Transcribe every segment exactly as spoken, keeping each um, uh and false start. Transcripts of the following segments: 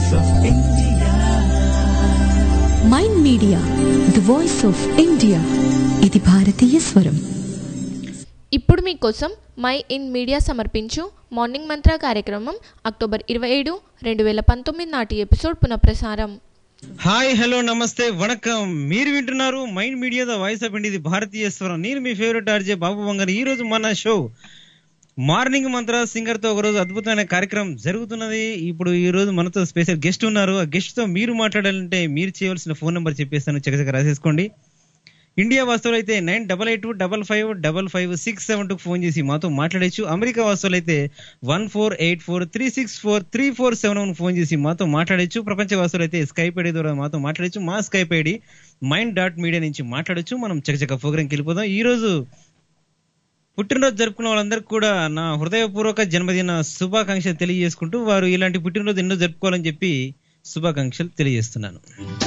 Voice of India. Mind media, the voice of India. ఇది భారతీయ స్వరం. ఇప్పుడు మీకోసం మై ఇన్ మీడియా సమర్పించు మార్నింగ్ మంత్ర కార్యక్రమం అక్టోబర్ ఇరవై ఏడు రెండు వేల పంతొమ్మిది నాటి ఎపిసోడ్ పునఃప్రసారం. హాయ్, హలో, నమస్తే, వణకం. మీరు వింటున్నారు mind media the voice of India, ఇది భారతీయ స్వరం. నేను మీ ఫేవరెట్ ఆర్జే బాబు బంగారు. ఈ రోజు మన షో మార్నింగ్ మంత్ర సింగర్ తో ఒకరోజు అద్భుతమైన కార్యక్రమం జరుగుతున్నది. ఇప్పుడు ఈ రోజు మనతో స్పెషల్ గెస్ట్ ఉన్నారు. ఆ గెస్ట్ తో మీరు మాట్లాడాలంటే మీరు చేయవలసిన ఫోన్ నెంబర్ చెప్పేస్తాను, చక్కచక్క రాసేసుకోండి. ఇండియా వాస్తవులు అయితే nine double eight double five double five six seven two phone చేసి మాతో మాట్లాడచ్చు. అమెరికా వాస్తవులు అయితే one four eight four three six four three four seven one phone చేసి మాతో మాట్లాడచ్చు. ప్రపంచ వాస్తవులు అయితే స్కైప్ ఐడి ద్వారా మాతో మాట్లాడచ్చు. మా Skype ID mind dot media నుంచి మాట్లాడచ్చు. మనం చక్కచక్క ప్రోగ్రాంకి వెళ్ళిపోదాం. ఈ రోజు పుట్టినరోజు జరుపుకున్న వాళ్ళందరికీ కూడా నా హృదయపూర్వక జన్మదిన శుభాకాంక్షలు తెలియజేసుకుంటూ, వారు ఇలాంటి పుట్టినరోజు ఎన్నో జరుపుకోవాలని చెప్పి శుభాకాంక్షలు తెలియజేస్తున్నాను.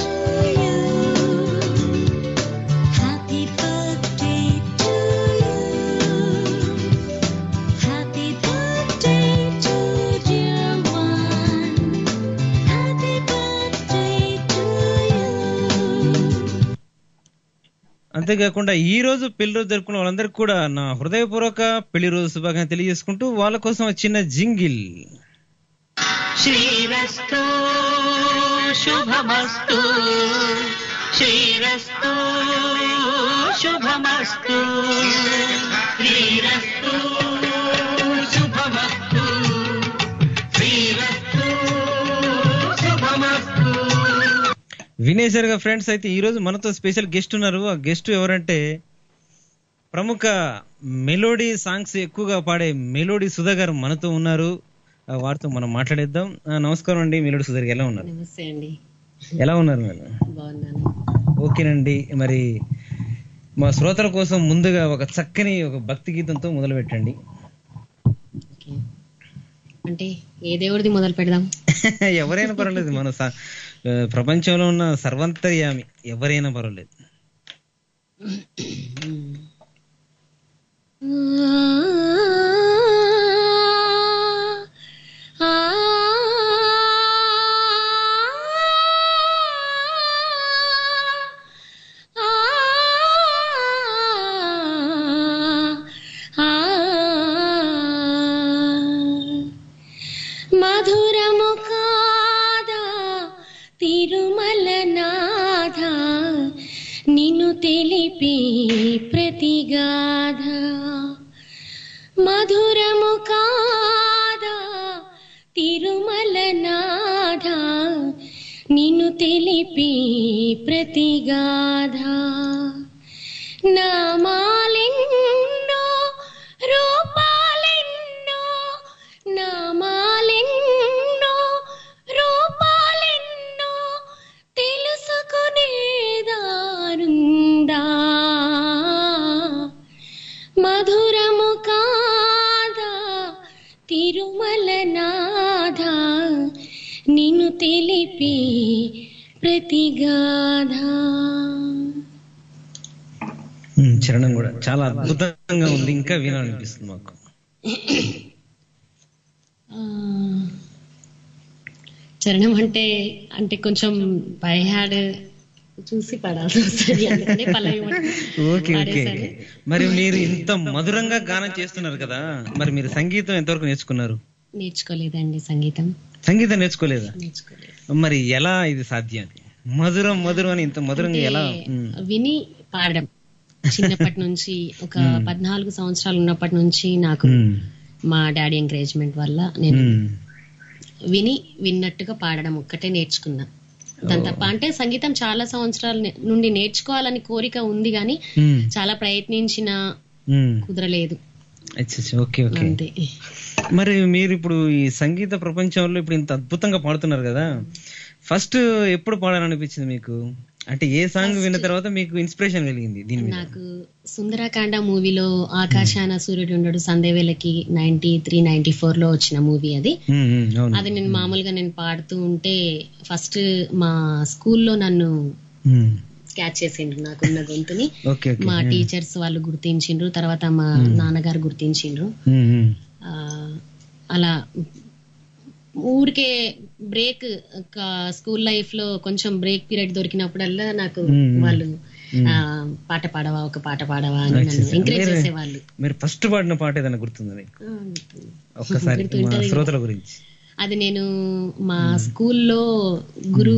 అంతేకాకుండా ఈ రోజు పెళ్లి రోజు జరుపుకున్న వాళ్ళందరికీ కూడా నా హృదయపూర్వక పెళ్లి రోజు శుభాకాంక్షలు తెలియజేసుకుంటూ వాళ్ళ కోసం చిన్న జింగిల్. శ్రీరస్తు శుభమస్తు, శ్రీరస్తు శుభమస్తు, శ్రీరస్తు శుభమస్తు, శ్రీరస్తు శుభమస్తు. వినేశారుగా ఫ్రెండ్స్. అయితే ఈ రోజు మనతో స్పెషల్ గెస్ట్ ఉన్నారు. ఆ గెస్ట్ ఎవరంటే ప్రముఖ మెలోడీ సాంగ్స్ ఎక్కువగా పాడే మెలోడీ సుధా గారు మనతో ఉన్నారు. వారితో మనం మాట్లాడేద్దాం. నమస్కారం అండి మెలోడీ సుధా గారు, ఎలా ఉన్నారు? నమస్తే అండి. ఎలా ఉన్నారు మేడం? బాగున్నాను. ఓకేనండి. మరి మా శ్రోతల కోసం ముందుగా ఒక చక్కని ఒక భక్తి గీతంతో మొదలు పెట్టండి. అంటే ఏ దేవుడిది మొదలు పెడదాం? ఎవరైనా పర్వాలేదు, మన ప్రపంచంలో ఉన్న సర్వంతర్యామి ఎవరైనా పర్వాలేదు. మధురము కాదా తిరుమల నాథ, నిన్ను తెలిపి ప్రతిగాధ. మధురము కాదా తిరుమల నాథ, నిన్ను తెలిపి ప్రతిగాధ. నామాలెన్నో రూపాలెన్నో, నామాలెన్నో రూపాలెన్నో, తెలుసుకునేదారుందా. మధురము కాదా తిరుమల నాథ, నిన్ను తెలిపి ప్రతిగాధ. చరణం కూడా చాలా అద్భుతంగా ఉంది, ఇంకా వినాలనిపిస్తుంది మాకు. చరణం అంటే అంటే కొంచెం బై హ్యాడ్ చూసి పడాల్సి వస్తుంది. Okay okay. మరి మీరు ఇంత మధురంగా గానం చేస్తున్నారు కదా, మరి మీరు సంగీతం ఎంతవరకు నేర్చుకున్నారు? నేర్చుకోలేదండి సంగీతం. సంగీతం నేర్చుకోలేదా? నేర్చుకోలేదు. మరి ఎలా ఇది సాధ్యం? మధురం మధురం అని ఇంత మధురంగా ఎలా? విని పాడడం చిన్నప్పటి నుంచి, ఒక పద్నాలుగు సంవత్సరాలు ఉన్నప్పటి నుంచి నాకు మా డాడీ ఎంకరేజ్మెంట్ వల్ల నేను విని విన్నట్టుగా పాడడం ఒక్కటే నేర్చుకున్నా. దాని తప్ప అంటే సంగీతం చాలా సంవత్సరాల నుండి నేర్చుకోవాలని కోరిక ఉంది గాని చాలా ప్రయత్నించిన కుదరలేదు. Okay okay. మరి మీరు ఇప్పుడు ఈ సంగీత ప్రపంచంలో ఇప్పుడు ఇంత అద్భుతంగా పాడుతున్నారు కదా, ఫస్ట్ ఎప్పుడు పాడాలనిపించింది మీకు? అంటే ఏ సాంగ్ విన్న తర్వాత మీకు ఇన్స్పిరేషన్ కలిగింది దీని మీద? నాకు సుందరకాండ మూవీలో ఆకాశాన సూర్యుడు ఉండడు సందేవేలకి నైన్టీ త్రీ నైన్టీ ఫోర్ లో వచ్చిన మూవీ అది. అది నేను మామూలుగా నేను పాడుతూ ఉంటే ఫస్ట్ మా స్కూల్లో నన్ను క్యాచ్ చేసిండ్రు, నాకున్న గొంతుని మా టీచర్స్ వాళ్ళు గుర్తించిండ్రు, తర్వాత మా నాన్నగారు గుర్తించిండ్రు. అలా ఊరికే బ్రేక్ స్కూల్ లైఫ్ లో కొంచెం బ్రేక్ పీరియడ్ దొరికినప్పుడల్లా నాకు వాళ్ళు ఆ పాట పాడవా ఒక పాట పాడవా అని నన్ను ఎంకరేజ్ చేసేవాళ్ళు. మీరు ఫస్ట్ పాడిన పాట ఏదైనా గుర్తుందా మీకు? ఒక్కసారి శ్రోతల గురించి. అది నేను మా స్కూల్లో గురు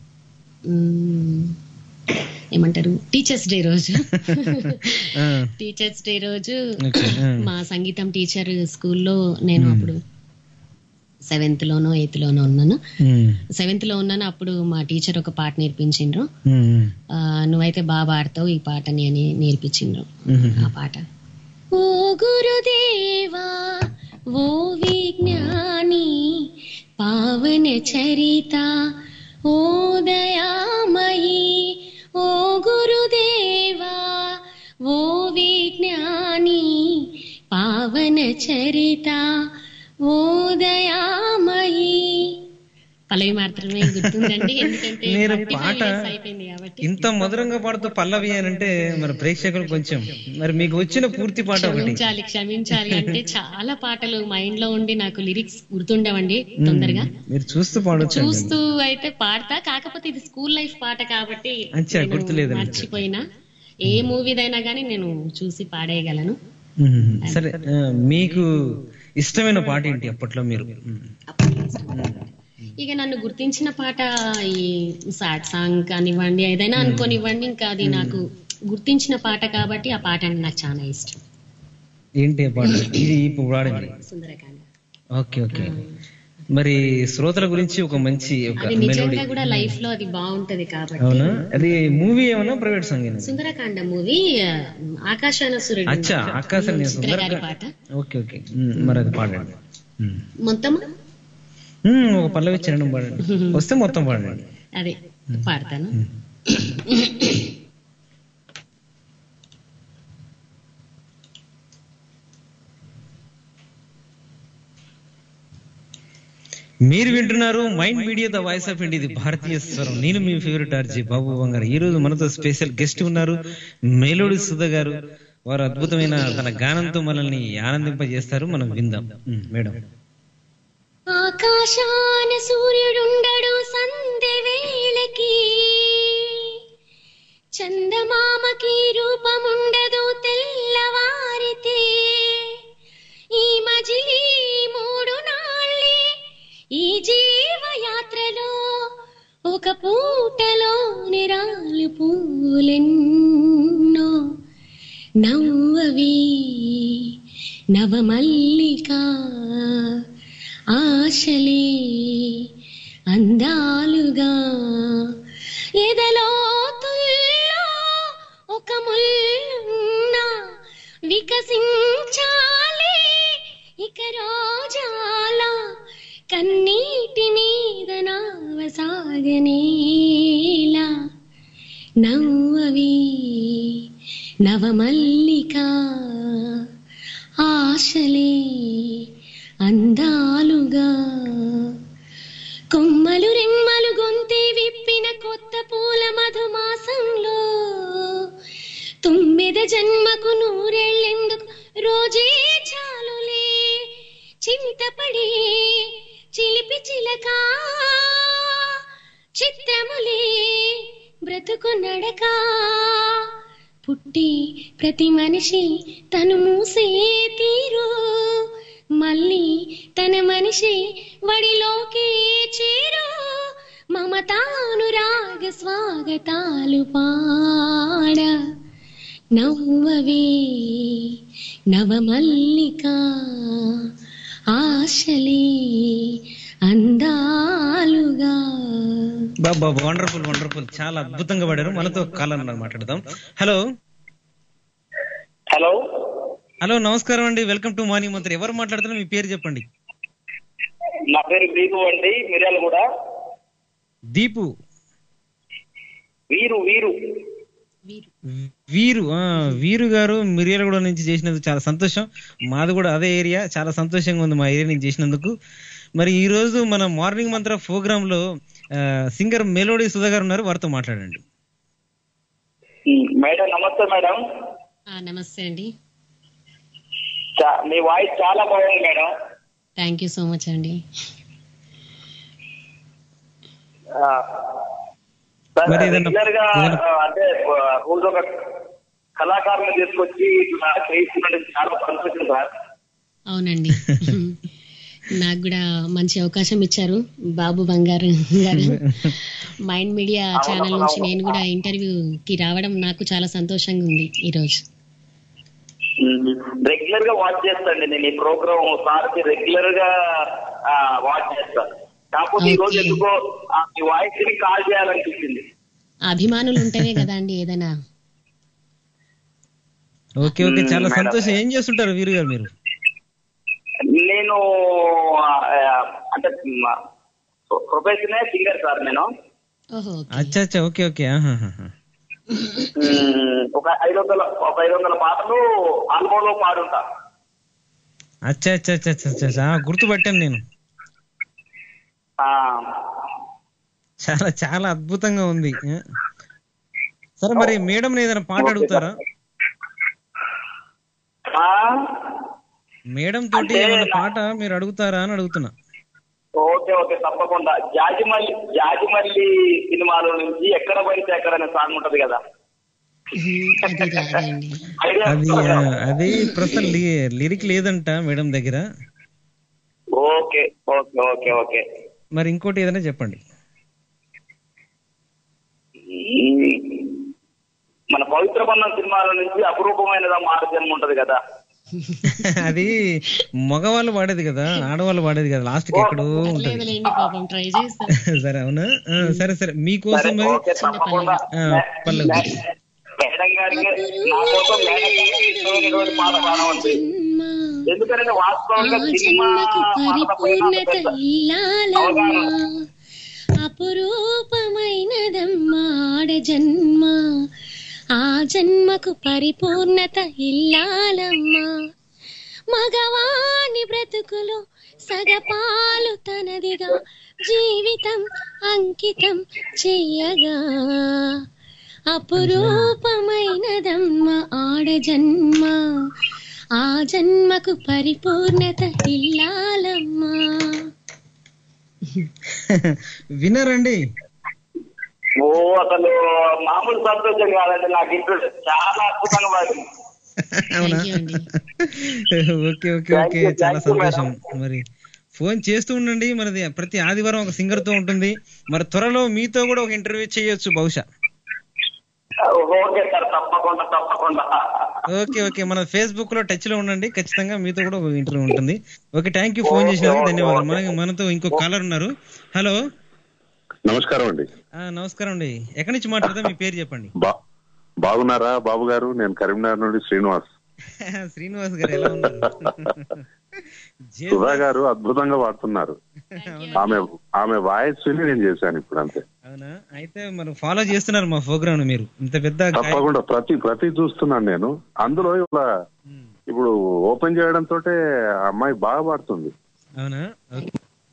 ఏమంటారు టీచర్స్ డే రోజు టీచర్స్ డే రోజు మా సంగీతం టీచర్ స్కూల్లో నేను అప్పుడు సెవెంత్ లోనో ఎయిత్ లోనో ఉన్నాను. సెవెంత్ లో ఉన్నాను. అప్పుడు మా టీచర్ ఒక పాట నేర్పించిండ్రు. నువ్వైతే బాగా పాడతావు ఈ పాటని అని నేర్పించిండ్రు. ఆ పాట ఓ గురుదేవా ఓ విజ్ఞాని పావన చరిత ఓ దయామయీ ఓ గురుదేవా ఓ విజ్ఞాని పావన చరిత ఓ దయామయీ. పల్లవి మాత్రమే గుర్తుందండి, ఎందుకంటే నేను పాట ఇంత మధురంగా పాడుతూ పల్లవి అని అంటే మరి ప్రేక్షకులు కొంచెం మరి మీకు వచ్చిన పూర్తి పాట క్షమించాలి క్షమించాలి అంటే చాలా పాటలు మైండ్ లో ఉండి నాకు లిరిక్స్ గుర్తుండవండి తొందరగా. మీరు చూస్తూ పాడొచ్చు. చూస్తూ అయితే పాడతా, కాకపోతే ఇది స్కూల్ లైఫ్ పాట కాబట్టి గుర్తులేదు, మర్చిపోయినా. ఏ మూవీదైనా గానీ నేను చూసి పాడేయగలను. సరే, మీకు ఇష్టమైన పాట ఏంటి అప్పట్లో? మీరు ఇక నన్ను గుర్తించిన పాట ఈ సాడ్ సాంగ్ కానివ్వండి, ఏదైనా అనుకోనివ్వండి, ఇంకా అది నాకు గుర్తించిన పాట కాబట్టి ఆ పాట అంటే నాకు చాలా ఇష్టం. ఏంటి ఆ పాట? ఇది సుందరకాండ. Okay okay. మరి శ్రోతల గురించి ఒక మంచి అది నిజంగా కూడా లైఫ్ లో అది బాగుంటది కాబట్టి. అవునా? అది మూవీ ఏమన్నా ప్రైవేట్ సాంగ్? సుందరకాండ మూవీ ఆకాశాన సూర్యుడు. అచ్చా, ఆకాశాన పాట. Okay okay. మరి అది పాడండి మొత్తం. ఒక పల్లవి చిన్న పాడండి, వస్తే మొత్తం పాడండి. అదే పాడతాను. మీరు వింటున్నారు mind media the voice of India, ఇది భారతీయ స్వరం. నేను మీ ఫేవరెట్ ఆర్జే బాబు బంగారు. ఈ రోజు మనతో స్పెషల్ గెస్ట్ ఉన్నారు మేలోడి సుధా గారు. వారు అద్భుతమైన తన గానంతో మనల్ని ఆనందింపజేస్తారు. మనం విందాం. మేడం. ఆకాశాన సూర్యుడుండడు సంధ్య వేళకి, చందమామకి రూపముండదు తెల్లవారితే, ఈ మజిలీ మూడు నాళ్ళే ఈ జీవయాత్రలో, ఒక పూటలో నిరాలు పూలెన్నో, నవ్వవి నవమల్లిక ఆశలే అందాలుగా, ఎదలోతుల్లో ఒక ముల్లున్నా వికసించాలి ఇక రోజాల, కన్నీటి మీద నావసాగనేలా, నవ్వవి నవమల్లిక ఆశలే అందాలుగా, కొమ్మలు రెమ్మలు గొంతే విప్పిన కొత్త పూల మధుమాసంలో, తుమ్మెద జన్మకు నూరేళ్ళెందుకు రోజే చాలులే, చింతపడి చిలిపి చిలక చిత్రములే బ్రతుకు నడక, పుట్టి ప్రతి మనిషి తను మూసే తీరు, మళ్ళీ తన మనిషి వడిలోకి చేరు, మమతానురాగ స్వాగతాలు పాడ, నవ్వవే నవమల్లిక ఆశలే అందాలుగా. బాబా వండర్ఫుల్ వండర్ఫుల్, చాలా అద్భుతంగా పాడారు. మనతో కాలర్ మాట్లాడదాం. హలో హలో హలో నమస్కారం అండి, వెల్కమ్ టు మార్నింగ్ మంత్రి. ఎవరు మాట్లాడుతున్నారు? మీ పేరు చెప్పండి. నా పేరు దీపు అండి, మిర్యాల కూడా. దీపు వీరు వీరు వీరు వీరు గారు మిర్యాలగూడ నుంచి చేసినందుకు చాలా సంతోషం. మాది కూడా అదే ఏరియా, చాలా సంతోషంగా ఉంది మా ఏరియా నుంచి చేసినందుకు. మరి ఈ రోజు మన మార్నింగ్ మంత్ర ప్రోగ్రామ్ లో సింగర్ మెలోడీ సుధా గారు ఉన్నారు, వారితో మాట్లాడండి. మేడం నమస్తే. మేడం నమస్తే అండి. మీ వాయిస్ చాలా బాగుంది madam. Thank you so much అండి. మరి ఏదైనా- రెగ్యులర్ గా ఏదైనా- ఆ, అంటే ఆ, రోజు ఒక కళాకారులను తీసుకొచ్చి ఇట్లా చేయిస్తున్నట్టు చాలా సంతోషం సార్. అవునండి. నాకు కూడా మంచి అవకాశం ఇచ్చారు బాబు బంగారు గారు. మైండ్ మీడియా ఛానల్ నుంచి నేను కూడా ఇంటర్వ్యూకి రావడం నాకు చాలా సంతోషంగా ఉంది ఈ రోజు. రెగ్యులర్ గా వాచ్ చేస్తాండి నేను ఈ ప్రోగ్రామ్ సార్కి రెగ్యులర్ గా వాచ్ చేస్తాను. కాకపోతే ఈ రోజు Okay. ఎందుకో ఆ, మీ వాయిస్ ని కాల్ చేయాలనిపించింది. అభిమానులు ఉంటేనే కదా అండి ఏదైనా. ఓకే ఓకే చాలా మేడం. సంతోషం. ఏం చేస్తుంటారు వీరు గారు మీరు? నేను ఆ, అంటే ప్రొఫెషనే సింగర్ సార్ నేను. ఓహో ఓకే. అచ్చా అచ్చా ఓకే ఓకే ఆహాహా. ఉమ్, ఒక ఐదు వందల ఒక ఐదు వందల పాటలు ఆల్బోలో పాడుంటా. అచ్చా అచ్చా అచ్చా అచ్చా అచ్చా అచ్చా. ఆ, గుర్తుపట్టాను నేను. ఆ, చాలా చాలా అద్భుతంగా ఉంది. ఆ. సరే మరి మేడం ఏదైనా పాట అడుగుతారా? ఆ, మేడం తోటి అంటే ఏమైనా నా- పాట మీరు అడుగుతారా అని అడుగుతున్నా. ఓకే ఓకే తప్పకుండా. జాజిమల్లి జాజిమల్లి సినిమాలో నుంచి ఎక్కడ పడితే ఎక్కడ అనే సాంగ్ ఉంటది కదా. అది రాదండి. ఐడియా అది ఉందా? ఆ, అది ప్రస్తుతం లి- లిరిక్ లేదంట మేడం దగ్గర. Okay okay okay okay. మరి ఇంకోటి ఏదైనా చెప్పండి. ఈ మన పవిత్ర బంధం సినిమాల నుంచి అపురూపమైనదా మాట జన్మ ఉంటది కదా. అది మగవాళ్ళు వాడేది కదా, ఆడవాళ్ళు వాడేది కదా, లాస్ట్ కి ఎక్కడో ఉంటది. లేదులేండి పాపం ట్రై చేస్తాం. సరే అవునా? ఆ, సరే సరే మీకోసం మరి ఓకే తప్పకుండా. ఆ, పల్లవి. మేడం గారికి నా కోసం మేడం గారికి ఇష్టమైనటువంటి పాట పాడవచ్చు. ఎందుకంటే వాస్తవంగా సినిమా పాటలపై నాకు పరిపూర్ణత పెద్ద ఇల్లాలమ్మా, అపురూపమైనదమ్మా ఆడ జన్మ, ఆ జన్మకు పరిపూర్ణత ఇల్లాలమ్మా, మగవాణి బ్రతుకులు సగపాలు తనదిగా జీవితం అంకితం చెయ్యగా, అపురూపమైనదమ్మ ఆడ జన్మ, ఆ జన్మకు పరిపూర్ణత ఇల్లాలమ్మా. వినరండి. ఓ అసలు మామూలు సంతోషం కాదండి. నాకు ఇంట్రెస్ట్ చాలా అద్భుతంగా పాడింది. అవునా? Thank you అండి. Okay okay Thank okay you, చాలా thank you, సంతోషం. madam. మరి ఫోన్ చేస్తూ ఉండండి. మనది ప్రతి ఆదివారం ఒక సింగర్ తో ఉంటుంది. మరి త్వరలో మీతో కూడా ఒక ఇంటర్వ్యూ చేయొచ్చు బహుశా. ఓకే సార్ తప్పకుండా తప్పకుండా. ఓకే ఓకే మన ఫేస్బుక్ లో టచ్ లో ఉండండి. ఖచ్చితంగా మీతో కూడా ఒక ఇంటర్వ్యూ ఉంటుంది. ఓకే థ్యాంక్ యూ ఫోన్ చేసినందుకు ధన్యవాదాలు. మన మనతో ఇంకో కాలర్ ఉన్నారు. హలో నమస్కారం అండి. ఆ, నమస్కారం అండి. ఎక్కడి నుంచి మాట్లాడదా? మీ పేరు చెప్పండి. బా- బాగున్నారా బాబు గారు? నేను కరీంనగర్ నుండి శ్రీనివాస్. శ్రీనివాస్ గారు ఎలా ఉన్నారు? జే- సుధా గారు అద్భుతంగా పాడుతున్నారు. ఆమె ఆమె వాయిస్ విని నేను చేశాను ఇప్పుడు అంతే. అవునా? అయితే మరి ఫాలో చేస్తున్నారు మా ప్రోగ్రామ్ మీరు. ఇంత పెద్ద గాయ- తప్పకుండా ప్రతి ప్రతి చూస్తున్నాను నేను. అందులో ఇవాళ ఉమ్, ఇప్పుడు ఓపెన్ చేయడం తోటే అమ్మాయి బాగా పాడుతుంది. అవునా? ఓకే.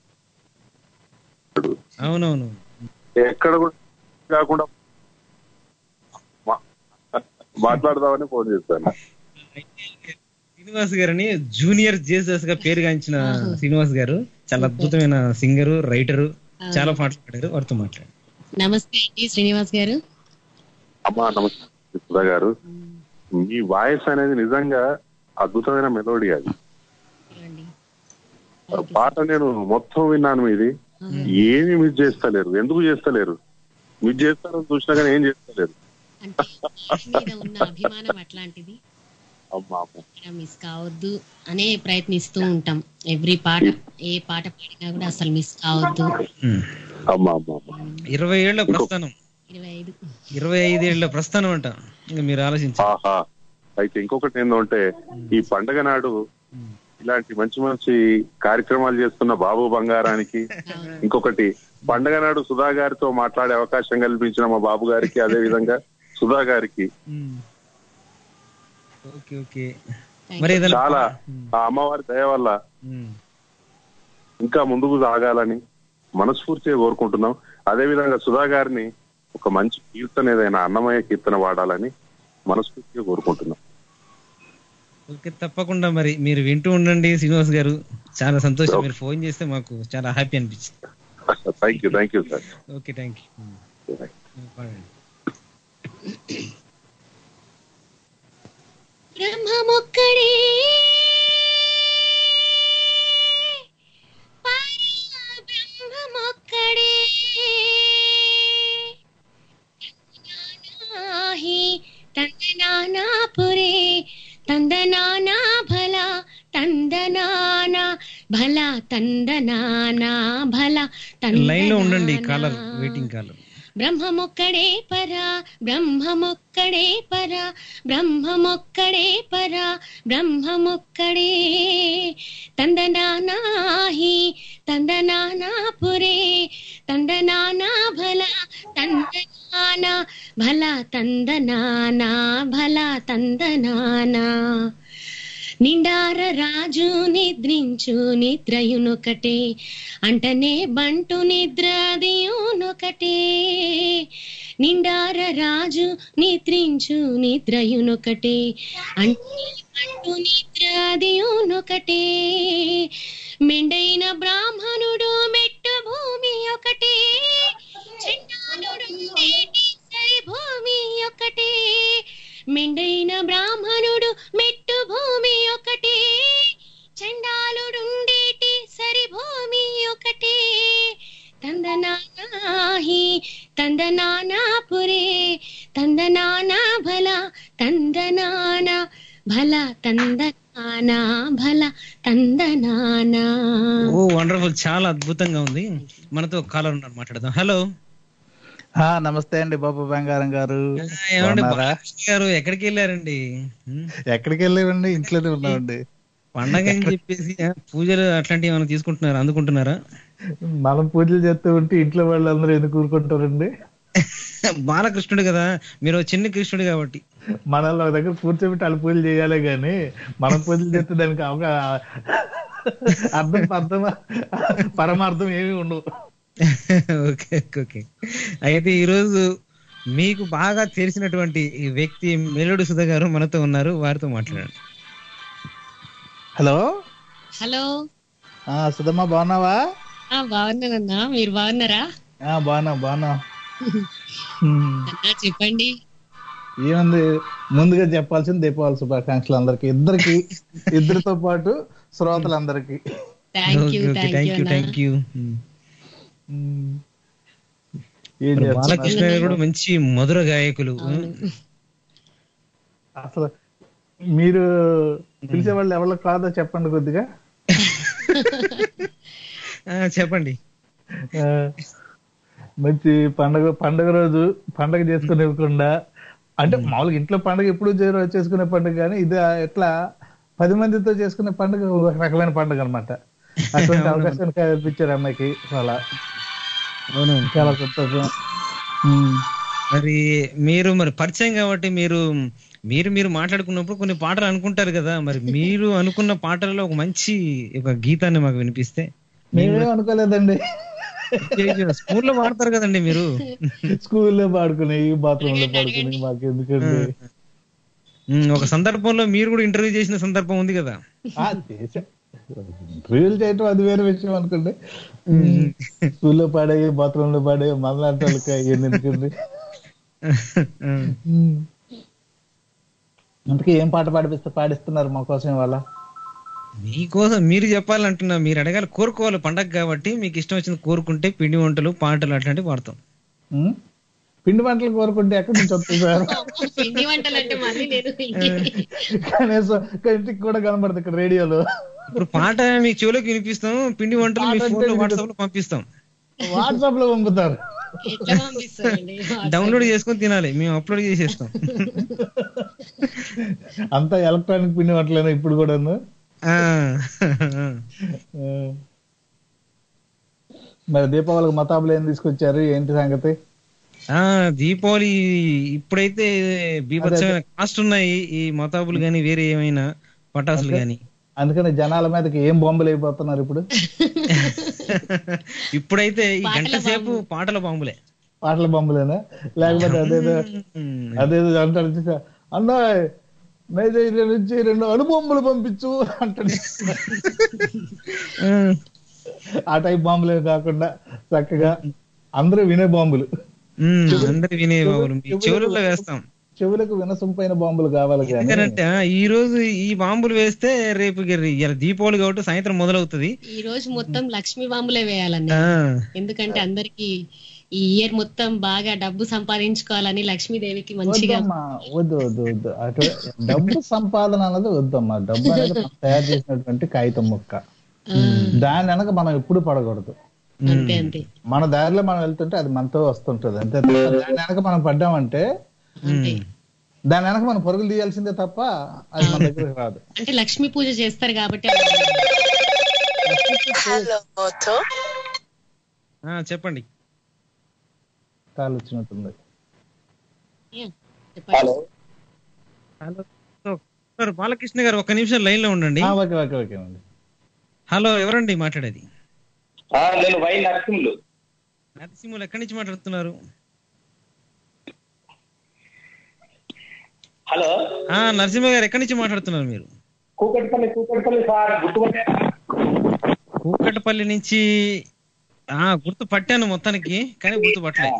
అవునవును. ఎక్కడ కూడా కాకుండా మా- మాట్లాడదామని ఫోన్ చేశాను. శ్రీనివాస్ గారని జూనియర్ జేసస్ గా పేరుగాంచిన శ్రీనివాస్ గారు చాలా అద్భుతమైన సింగరు, రైటరు, చాలా పాటలు పాడారు. వారితో మాట్లాడారు. నమస్తే అండి శ్రీనివాస్ గారు. అమ్మా నమస్తే సుధా గారు. మీ వాయిస్ అనేది నిజంగా అద్భుతమైన మెలోడీ. అది రండి. పాట నేను మొత్తం విన్నాను. మీది ఏమి మిస్ చేస్తలేరు. ఎందుకు చేస్తలేరు? మిస్ చేస్తారని చూసినా కానీ ఏం చేస్తలేరు. అంటే వారి మీద ఉన్న అభిమానం అట్లాంటిది. అమ్మా అమ్మ. మిస్ కావద్దు అనే ప్రయత్నిస్తూ ఉంటాం. ఎవ్రీ పాట ఏ పాట పాడినా కూడా అసలు మిస్ కావద్దు. ఉమ్. అమ్మా అమ్మ అమ్మ. ఇరవై ఏళ్ల ప్రస్థానం, ఇరవై ఐదు ఇరవై ఐదేళ్ల ప్రస్థానం అంట. ఇంకా మీరు ఆలోచించారు. ఆహా. అయితే ఇంకొకటి ఏంటంటే ఈ పండగ నాడు ఇలాంటి మంచి మంచి కార్యక్రమాలు చేస్తున్న బాబు బంగారానికి, ఇంకొకటి పండగ నాడు సుధా గారితో మాట్లాడే అవకాశం కల్పించిన మా బాబు గారికి, అదే విధంగా సుధా గారికి ఉమ్. Okay okay. మరి ఏదైనా చాలా ఆ అమ్మవారి దయ వల్ల ఉమ్. ఇంకా ముందుకు సాగాలని మనస్ఫూర్తిగా కోరుకుంటున్నాం. అదే విధంగా సుధా గారిని ఒక మంచి కీర్తన ఏదైనా అన్నమయ్య కీర్తన వాడాలని మనస్ఫూర్తిగా కోరుకుంటున్నాం. ఓకే తప్పకుండా. మరి మీరు వింటూ ఉండండి శ్రీనివాస్ గారు. చాలా సంతోషం. మీరు ఫోన్ చేస్తే మాకు చాలా హ్యాపీ అనిపించింది. Thank you thank you sir. Okay thank you. బ్రహ్మమొక్కడే బ్రహ్మమొక్కడే తందనానాపురే తందనానా భలా తందనానా భలా తందనానా భలా లైన్ లో ఉండండి, కాలర్ వెయిటింగ్ కాలర్. బ్రహ్మమొక్కడే పరా బ్రహ్మమొక్కడే పరా బ్రహ్మమొక్కడే పరా బ్రహ్మమొక్కడే తందనానాహి తందనానాపురే తందనానా భలా తందనానా భలా తందనానా భలా తందనానా. నిండార రాజు నిద్రించు నిద్రయునొకటే అంటనే బంటు నిద్రదియునొకటే. నిండార రాజు నిద్రించు నిద్రయునొకటే అంటే బంటు నిద్రదియునొకటే. మెండైన బ్రాహ్మణుడు మెట్టు భూమి ఒకటే చండాలుడు సరి భూమి ఒకటే. మెండైన బ్రాహ్మణుడు మెట్టు భూమి ఒకటే చండాలుడుండేటి సరి భూమి ఒకటే. తందనానాహి తందనానాపురే తందనానా భలా తందనానా భలా తందనానా భలా తందనానా. ఓ వండర్ఫుల్, చాలా అద్భుతంగా ఉంది. మనతో కాలర్ ఉన్నారు, మాట్లాడదాం. హలో. నమస్తే అండి బాబు బంగారం గారు. ఏమండి గారు, ఎక్కడికి వెళ్ళారండి? ఎక్కడికి వెళ్ళామండి, ఇంట్లోనే ఉన్నామండి. పండగ అని చెప్పేసి పూజలు అట్లాంటివి ఏమైనా తీసుకుంటున్నారా, అందుకుంటున్నారా? మనం పూజలు చేస్తూ ఉంటే ఇంట్లో వాళ్ళందరూ ఎందుకు ఊరుకుంటారండి? బాలకృష్ణుడు కదా మీరు, చిన్న కృష్ణుడు కాబట్టి మనల్ని ఒక దగ్గర కూర్చోబెట్టి వాళ్ళు పూజలు చేయాలి కానీ మనం పూజలు చేస్తే దానికి ఒక అర్థం అర్థం పరమార్థం ఏమీ ఉండవు. Okay okay. అయితే ఈరోజు మీకు బాగా తెలిసినటువంటి ఈ వ్యక్తి మెలోడి సుధా గారు మనతో ఉన్నారు, వారితో మాట్లాడండి. హలో హలో సుధమ్మ, బాగున్నావా? బాగున్నానన్నా, మీరు బాగున్నారా? బాగున్నా బాగున్నా. చెప్పండి. ఏముంది, ముందుగా చెప్పాల్సింది దీపావళి శుభాకాంక్షలు అందరికి, ఇద్దరికి, ఇద్దరితో పాటు శ్రోతలందరికి. బాలకృష్ణ కూడా మంచి మధుర గాయకులు. అసలు మీరు పిలిచే వాళ్ళు ఎవరికి కాదో చెప్పండి కొద్దిగా. చెప్పండి. మంచి పండగ పండగ రోజు పండగ చేసుకునివ్వకుండా, అంటే మామూలుగా ఇంట్లో పండుగ ఎప్పుడు చేసుకునే పండుగ కానీ ఇది ఎట్లా పది మందితో చేసుకునే పండుగ ఒక రకమైన పండుగ అనమాట. అటువంటి అవకాశాన్ని కల్పించారు అమ్మాయికి, చాలా చాలా సంతోషం. మరి మీరు మరి పరిచయం కాబట్టి మీరు మీరు మీరు మాట్లాడుకున్నప్పుడు కొన్ని పాటలు అనుకుంటారు కదా, మరి మీరు అనుకున్న పాటలలో ఒక మంచి ఒక గీతాన్ని మాకు వినిపిస్తే. మేమేం అనుకోలేదండి, స్కూల్లో పాడతారు కదండి మీరు. స్కూల్లో పాడుకునే, బాత్రూమ్ లో పాడుకునే, మాకు ఎందుకండి. ఒక సందర్భంలో మీరు కూడా ఇంటర్వ్యూ చేసిన సందర్భం ఉంది కదా. ఇంటర్వ్యూలు చేయటం అది వేరే విషయం అనుకోండి. స్కూల్లో పాడే, బాత్రూమ్ లో పాడే, మనలాంటి వాళ్ళకి అయ్యింది ఎందుకండి. అందుకే ఏం పాట పాడిపిస్తే పాడిస్తున్నారు మా కోసం ఇవాళ? మీకోసం మీరు చెప్పాలంటున్నా, మీరు అడగాలి, కోరుకోవాలి. పండగ కాబట్టి మీకు ఇష్టం వచ్చింది కోరుకుంటే పిండి వంటలు, పాటలు అట్లాంటివి పాడతాం. పిండి వంటలు కోరుకుంటే ఎక్కడి నుంచి వస్తుంది సార్? పిండి వంటలు అంటే మళ్ళీ నేను కనీసం ఇంటికి కూడా కనబడదు ఇక్కడ రేడియోలో. ఇప్పుడు పాట మీ చెవులోకి వినిపిస్తాం, పిండి వంటలు మీ ఫోన్ లో వాట్సాప్ లో పంపిస్తాం. వాట్సాప్ లో పంపుతారు, డౌన్లోడ్ చేసుకొని తినాలి, మేము అప్లోడ్ చేసేస్తాం. అంతా ఎలక్ట్రానిక్ పిండి వంటలేనా ఇప్పుడు కూడా? మరి దీపావళికి మతాబులు ఏం తీసుకొచ్చారు, ఏంటి సంగతి? ఆ దీపావళి ఇప్పుడైతే బీభత్సమైన కాస్ట్ ఉన్నాయి ఈ మతాబులు గాని, వేరే ఏమైనా పటాసులు గాని. అందుకని జనాల మీదకి ఏం బాంబులు అయిపోతున్నారు ఇప్పుడు. ఇప్పుడైతే ఈ గంట సేపు పాటల బాంబులే. పాటల బాంబులేనా? లేకపోతే అదేదో అదేదో అంటాడు, అన్నా నైజీరియా నుంచి రెండు అణుబొమ్మలు పంపించు అంటాడు. ఆ టైప్ బాంబులే కాకుండా చక్కగా అందరూ వినే బాంబులు, అందరు వినే బాంబులు చెవులలో వేస్తాం. చెవులకు వినసొంపైన బాంబులు కావాలి. ఎందుకంటే ఈ రోజు ఈ బాంబులు వేస్తే రేపు దీపావళి కాబట్టి సాయంత్రం మొదలవుతుంది. ఈ రోజు మొత్తం లక్ష్మీ బాంబులే వేయాలండి. ఎందుకంటే అందరికి ఈ ఇయర్ మొత్తం బాగా డబ్బు సంపాదించుకోవాలని లక్ష్మీదేవికి మంచిగా. వద్దు వద్దు వద్దు అటు డబ్బు సంపాదన అన్నది వద్దమ్మా. డబ్బు అనేది మనం తయారు చేసినటువంటి కాగితం ముక్క, దాని వెనక మనం ఎప్పుడు పడకూడదు. అంతే అంతే. మన దారిలో మనం వెళ్తుంటే అది మనతో వస్తుంటది అంతే. దాని వెనక మనం పడ్డామంటే దాని వెనక మనం పరుగులు తీయాల్సిందే తప్ప అది మన దగ్గరకు రాదు. అంటే లక్ష్మీ పూజ చేస్తారు కాబట్టి. చెప్పండి, కాలు వచ్చినట్టుంది. హలో హలో బాలకృష్ణ గారు ఒక్క నిమిషం లైన్ లో ఉండండి. ఓకే ఓకే ఓకే అండి. హలో, ఎవరండి మాట్లాడేది? నేను వై నరసింహులు. నరసింహులు ఎక్కడి నుంచి మాట్లాడుతున్నారు? హలో నరసింహ గారు ఎక్కడి నుంచి మాట్లాడుతున్నారు మీరు? కూకట్పల్లి. కూకట్పల్లి సార్, గుర్తుపట్టాను. కూకట్పల్లి నుంచి గుర్తు పట్టాను మొత్తానికి, కానీ గుర్తు పట్టలేదు.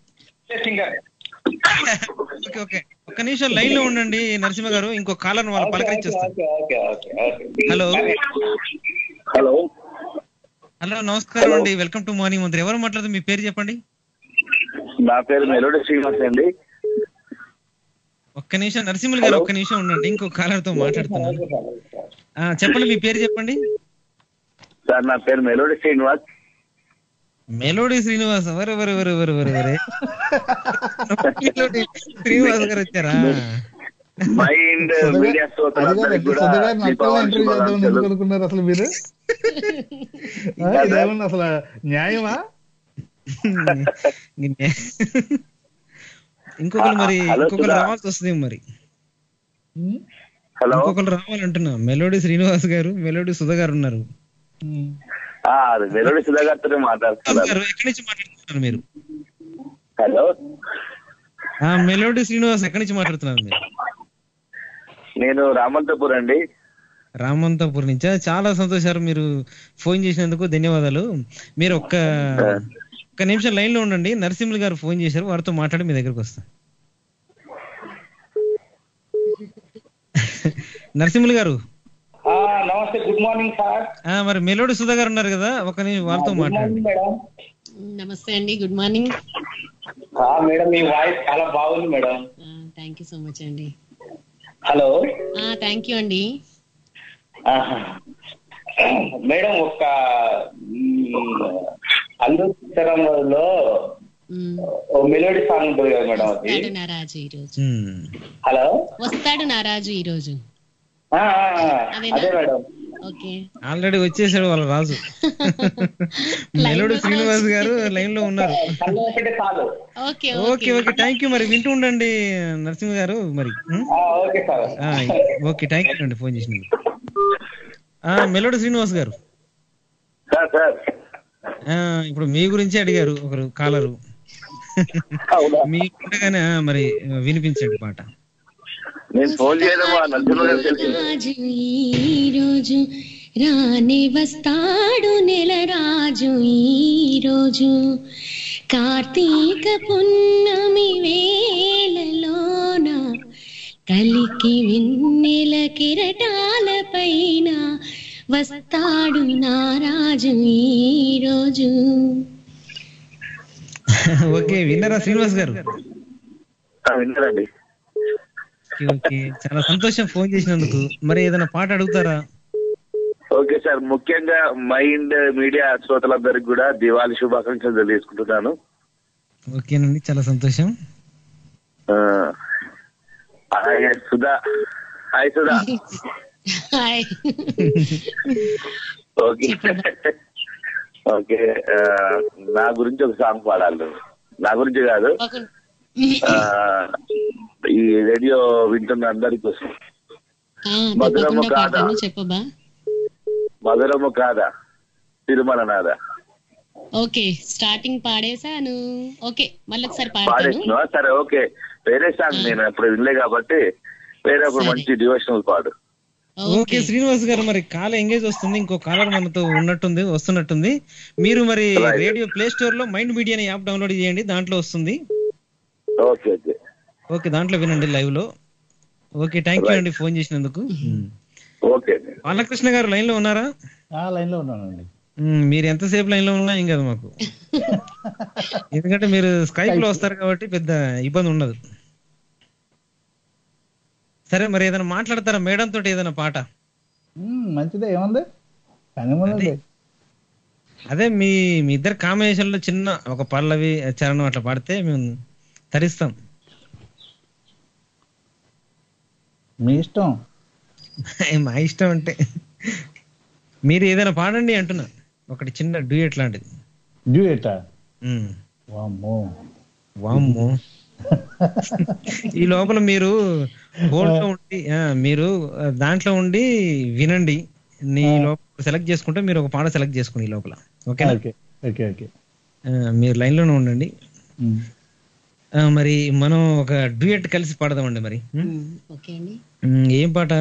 ఓకే ఓకే ఒక్క నిమిషం లైన్ లో ఉండండి నరసింహ గారు, ఇంకో కాలర్ వాళ్ళు పలకరించేస్తారు. హలో హలో హలో నమస్కారం అండి, వెల్కమ్ టు మార్నింగ్ మంత్రి. ఎవరు మాట్లాడుతుంది? మీ పేరు చెప్పండి. నా పేరు మెలోడీ శ్రీనివాస్ అండి. ఒక్క నిమిషం నరసింహులు గారు, ఒక్క నిమిషం ఉండండి, ఇంకో కాలర్ తో మాట్లాడుతున్నాను. చెప్పండి, మీ పేరు చెప్పండి. సార్ నా పేరు మెలోడీ శ్రీనివాస్. మెలోడీ శ్రీనివాస్ వరే వరే వరే వరే వరే వరే శ్రీనివాస్ గారు వచ్చారా? మైండ్ మీడియా అనుకున్నారు అసలు మీరు? ఇదేమన్నా అసలు న్యాయమా? ఇంకొకరు మరి ఇంకొకరు రావాల్సి వస్తుంది మరి. ఇంకొకరు రావాలంటున్నా. మెలోడీ శ్రీనివాస్ గారు, మెలోడీ సుధా గారు ఉన్నారు. మెలోడీ సుధా గారితో మాట్లాడుతున్నారు. ఎక్కడి నుంచి మాట్లాడుతున్నారు మీరు? హలో మెలోడీ శ్రీనివాస్ ఎక్కడి నుంచి మాట్లాడుతున్నారు మీరు? నేను రామంతపూర్ అండి. రామంతపూర్ నుంచా? చాలా సంతోషాలు, మీరు ఫోన్ చేసినందుకు ధన్యవాదాలు. మీరు ఒక్క ఒక్క నిమిషం లైన్ లో ఉండండి. నరసింహులు గారు ఫోన్ చేశారు, వారితో మాట్లాడి మీ దగ్గరకు వస్తా. నరసింహులు గారు నమస్తే, గుడ్ మార్నింగ్ సార్. మరి మెలోడీ సుధా గారు ఉన్నారు కదా, ఒక నిమిషం వాళ్ళతో మాట్లాడండి. నమస్తే అండి, గుడ్ మార్నింగ్ మేడం. మీ వాయిస్ చాలా బాగుంది madam. Thank you so much అండి. హలో థ్యాంక్ యూ అండి. మేడం, ఒక అల్లు సీతారామరాజులో మెలోడీ సాంగ్ ఉంటుంది కదా మేడం, వస్తాడు నారాజు ఈ రోజు. హలో వస్తాడు నారాజు ఈ రోజు. అదే మేడం. ఆల్రెడీ వచ్చేసాడు వాళ్ళ రాజు. మెలోడీ శ్రీనివాస్ గారు లైన్ లో ఉన్నారు. Okay okay thank you. మరి వింటూ ఉండండి నరసింహ గారు. మరి ఓకే థ్యాంక్ యూ అండి ఫోన్ చేసినందుకు. మెలోడీ శ్రీనివాస్ గారు, ఇప్పుడు మీ గురించి అడిగారు ఒకరు కాలరు. మీకుండగానే మరి వినిపించండి పాట. ఈరోజు రానే వస్తాడు నెల రాజు, ఈరోజు కార్తీక పున్నమి వేళలోన కలికి వెన్నెల కిరటాల పైన వస్తాడు నారాజు ఈరోజు. ఓకే, విన్నారా శ్రీనివాస్ గారు? విన్నారండి. ఓకే, చాలా సంతోషం ఫోన్ చేసినందుకు. మరి ఏదైనా పాట అడుగుతారా? ఓకే సార్, ముఖ్యంగా మైండ్ మీడియా శ్రోతలందరికీ కూడా దివాళీ శుభాకాంక్షలు తెలియజేసుకుంటున్నాను. ఓకేనండి, చాలా సంతోషం. Sudha, hi Sudha. Okay okay నా గురించి ఒక సాంగ్ పాడాలి. నా గురించి కాదు, ఈ రేడియో వింటున్న అందరి కోసం. మధురము కాదా, మధురము కాదా తిరుమల నాదా. Okay, starting పాడేసాను. ఓకే, మళ్ళీ ఒకసారి పాడేసిన సరే. ఓకే, వేరే సాంగ్ నేను అప్పుడు వినలే కాబట్టి వేరే ఒక మంచి డివోషనల్ పాడు. ఓకే శ్రీనివాస్ గారు, మరి కాల్ ఎంగేజ్ వస్తుంది, ఇంకో కాలర్ మనతో ఉన్నట్టుంది వస్తున్నట్టుంది. మీరు మరి రేడియో ప్లే స్టోర్ లో మైండ్ మీడియా అనే యాప్ డౌన్లోడ్ చేయండి, దాంట్లో వస్తుంది. ఓకే ఓకే ఓకే దాంట్లో వినండి లైవ్ లో. ఓకే థ్యాంక్ యూ అండి ఫోన్ చేసినందుకు. ఓకే బాలకృష్ణ గారు లైన్ లో ఉన్నారా? లైన్ లో ఉన్నానండి. మీరు ఎంతసేపు లైన్ లో ఉన్నా ఏం కదా మాకు, ఎందుకంటే మీరు స్కైప్ లో వస్తారు కాబట్టి పెద్ద ఇబ్బంది ఉండదు. సరే మరి ఏదైనా మాట్లాడతారా మేడం తోటి, ఏదైనా పాట? మంచిదే, ఏముంది. అదే మీ మీ ఇద్దరు కాంబినేషన్ లో చిన్న ఒక పల్లవి చరణం అట్లా పాడితే మేము తరిస్తాం. మీ ఇష్టం. మా ఇష్టం అంటే మీరు ఏదైనా పాడండి అంటున్నా, ఒకటి చిన్న డ్యూయట్ లాంటిది. డ్యూయటా? వామ్మో వామ్మో ఈ లోపల మీరు హోల్డ్ లో ఉండి మీరు దాంట్లో ఉండి వినండి, నీ లోపల సెలెక్ట్ చేసుకుంటే మీరు ఒక పాట సెలెక్ట్ చేసుకోండి ఈ లోపల. ఓకేనా? ఓకే ఓకే మీరు లైన్ లోనే ఉండండి. మరి మనం ఒక డ్యూయట్ కలిసి పాడదామండి. మరి ఏం పాట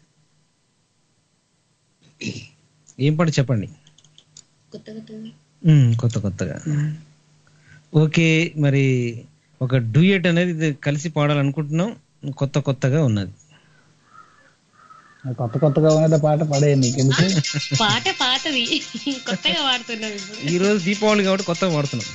ఏం పాట చెప్పండి, కొత్త కొత్తగా. ఓకే మరి ఒక డ్యూయట్ అనేది కలిసి పాడాలనుకుంటున్నాం, కొత్త కొత్తగా ఉన్నది. కొత్త కొత్తగా ఉన్నది పాట పాడేయండి. పాట పాతది కొత్తగా పాడుతున్నాం. ఈ రోజు దీపావళి కాబట్టి కొత్తగా పాడుతున్నాం.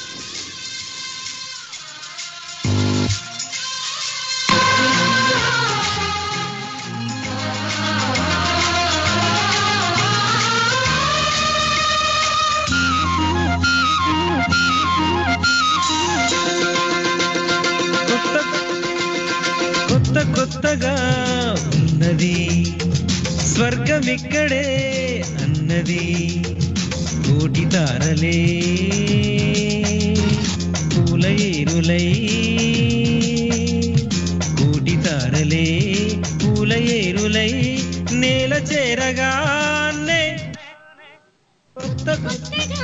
కొత్త కొత్తగా ఉన్నది స్వర్గమిక్కడే అన్నది, కోటి తారలే పూల ఏరులై, కోటి తారలే పూల ఏరులై నేల చేరగానే కొత్త కొత్తగా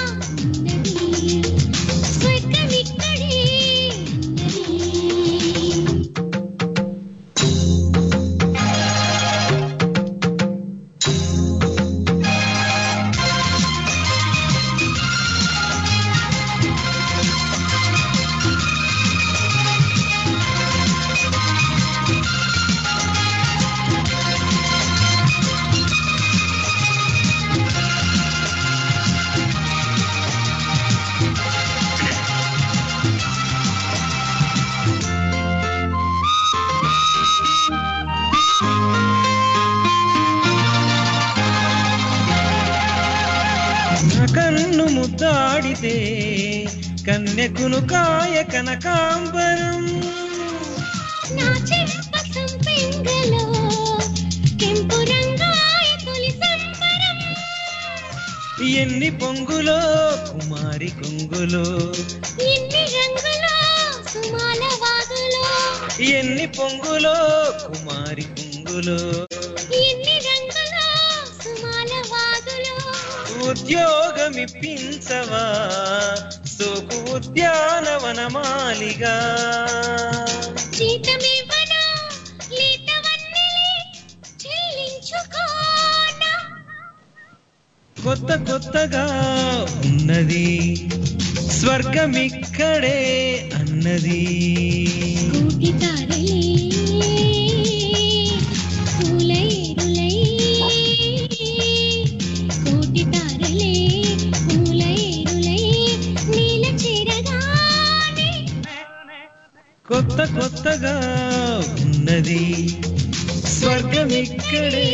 కన్ను ముద్దాడితే కన్యకును కాయ కనకాంబరం, నా చెంప సంపెంగలో కెంపు రంగాయ తొలి సంబరం, ఎన్ని పొంగులో కుమారి కొంగులో, ఎన్ని రంగులో సుమాల వాగులో, ఎన్ని పొంగులో కుమారి కొంగులో, ఎన్ని రంగులో సుమాల వాగులో, ఉద్యోగమిప్పించవా సోకు ఉద్యానవనమాలిగా, జీతమివ్వనా లేతవన్నెలే చెల్లించుకోనా, కొత్త కొత్తగా ఉన్నది స్వర్గమిక్కడే అన్నది, కోటి తారలే పూల ఏరులై, కోటి తారలే పూల ఏరులై నీల చేరగానే కొత్త కొత్తగా ఉన్నది స్వర్గమిక్కడే.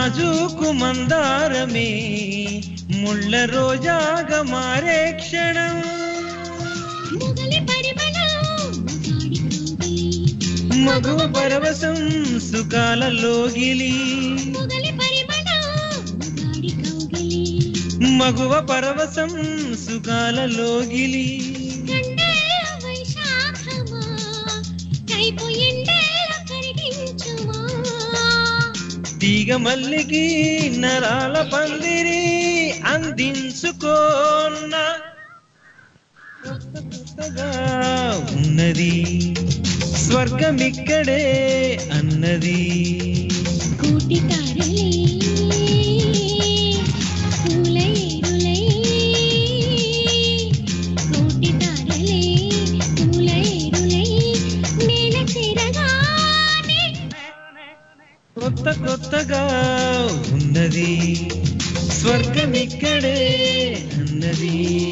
నాజూకు మందారమే ముళ్ళ రోజాగా మారే క్షణం మగువ పరవశం సుఖాల లోగిలి మగువ పరవశం సుఖాల లోగిలి తీగ మల్లికి నరాల పందిరి అందించుకోన్న కొత్తగా ఉన్నది స్వర్గమిక్కడే అన్నది కోటి తారలే పూలైరులై కోటి తారలే పూలైరులై నేల చేరగానే కొత్త కొత్తగా ఉన్నది స్వర్గమిక్కడే అన్నది.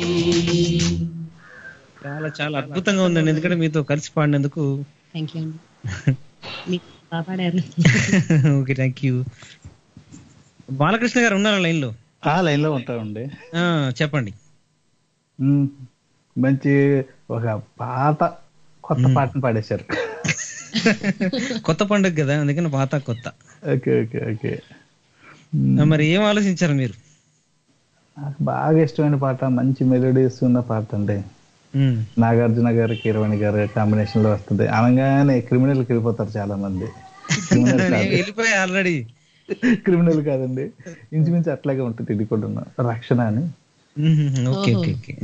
చాలా చాలా అద్భుతంగా ఉందండి, ఎందుకంటే మీతో కలిసి పాడినందుకు. థ్యాంక్ యూ అండి, మీకు బాగా పాడారు. Okay, thank you. బాలకృష్ణ గారు ఉన్నారా లైన్ లో? ఆ లైన్ లో ఉంటామండి. చెప్పండి. ఉమ్, మంచి ఒక పాత కొత్త పాటను పాడేశారు. కొత్త పండుగ కదా, అందుకని పాత కొత్త. Okay okay okay. మరి ఏం ఆలోచించారు మీరు? నాకు బాగా ఇష్టమైన పాట, మంచి మెలోడీస్ ఉన్న పాట అండి. నాగార్జున గారు కీరవాణి గారు కాంబినేషన్ లో వస్తుంది. అనగానే క్రిమినల్ కి వెళ్ళిపోతారు చాలా మంది. వెళ్ళిపోయి ఆల్రెడీ క్రిమినల్ కాదండి, ఇంచుమించు అట్లాగే ఉంటుంది. ఇది కూడా రక్షణ అని. Okay okay okay.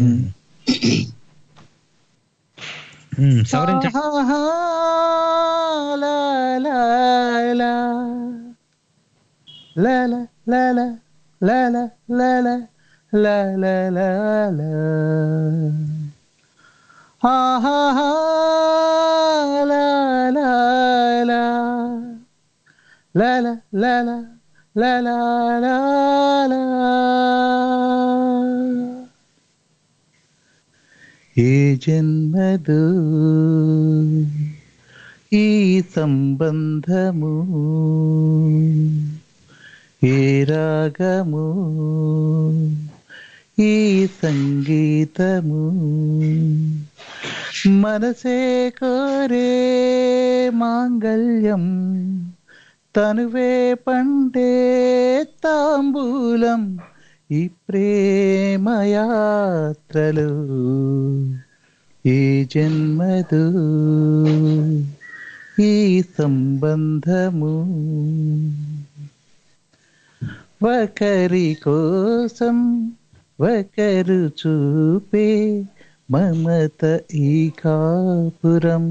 సవరించండి. Ha ha ha la la la la la la la la la la la. ఏ జన్మదో ఈ సంబంధము, ఏ రాగము ఈ సంగీతము, మనసే కోరే మాంగళ్యం, తనువే పండే తాంబూలం, ఈ ప్రేమయాత్రలు ఏ జన్మదు ఈ సంబంధము. ఒకరి కోసం ఒకరు చూపే మమత ఈ కాపురం,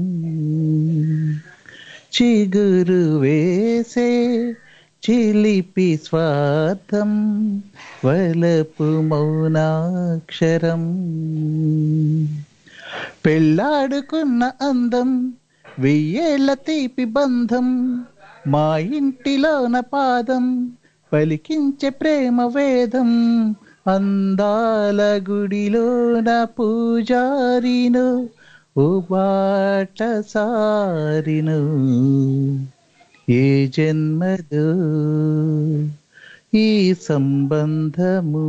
చిగురు వేసే చిలిపి స్వార్థం, వలపు మౌనాక్షరం, పెళ్ళాడుకున్న అందం వెయ్యేళ్ళ తీపి బంధం, మా ఇంటిలోన పాదం పలికించే ప్రేమ వేదం, అందాల గుడిలోన పూజారిను ఓ బాట సారిను, ఏ జన్మదో ఈ సంబంధము.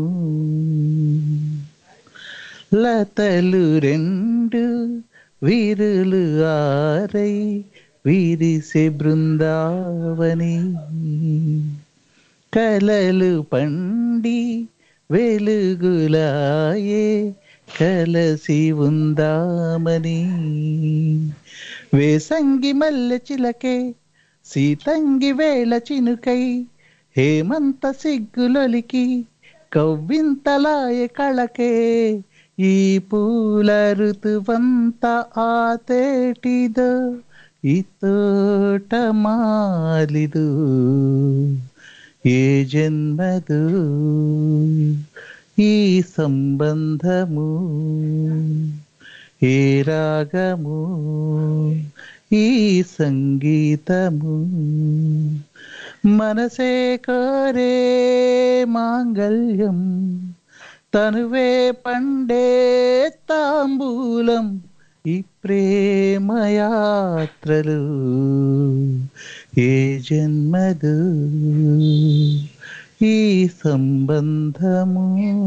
లతలు రెండు వీరులు ఆరై వీరిసే బృందావని, కలలు పండి వెలుగులాయే కలసి ఉందామని, వేసంగి మల్లె చిలకే సీతంగి వేళ చినుకై, హేమంత సిగ్గులొలికి కవ్వింతలాయ కళకే, ఈ పూల ఋతువంత ఆతేటిదో ఈ తోట మాలిదు, ఏ జన్మదు ఈ సంబంధము, ఏ రాగము ఈ సంగీతము, మనసే కోరే మాంగళ్యం, తనువే పండే తాంబూలం, ఈ ప్రేమయాత్రలు ఏ జన్మదు ఈ సంబంధము.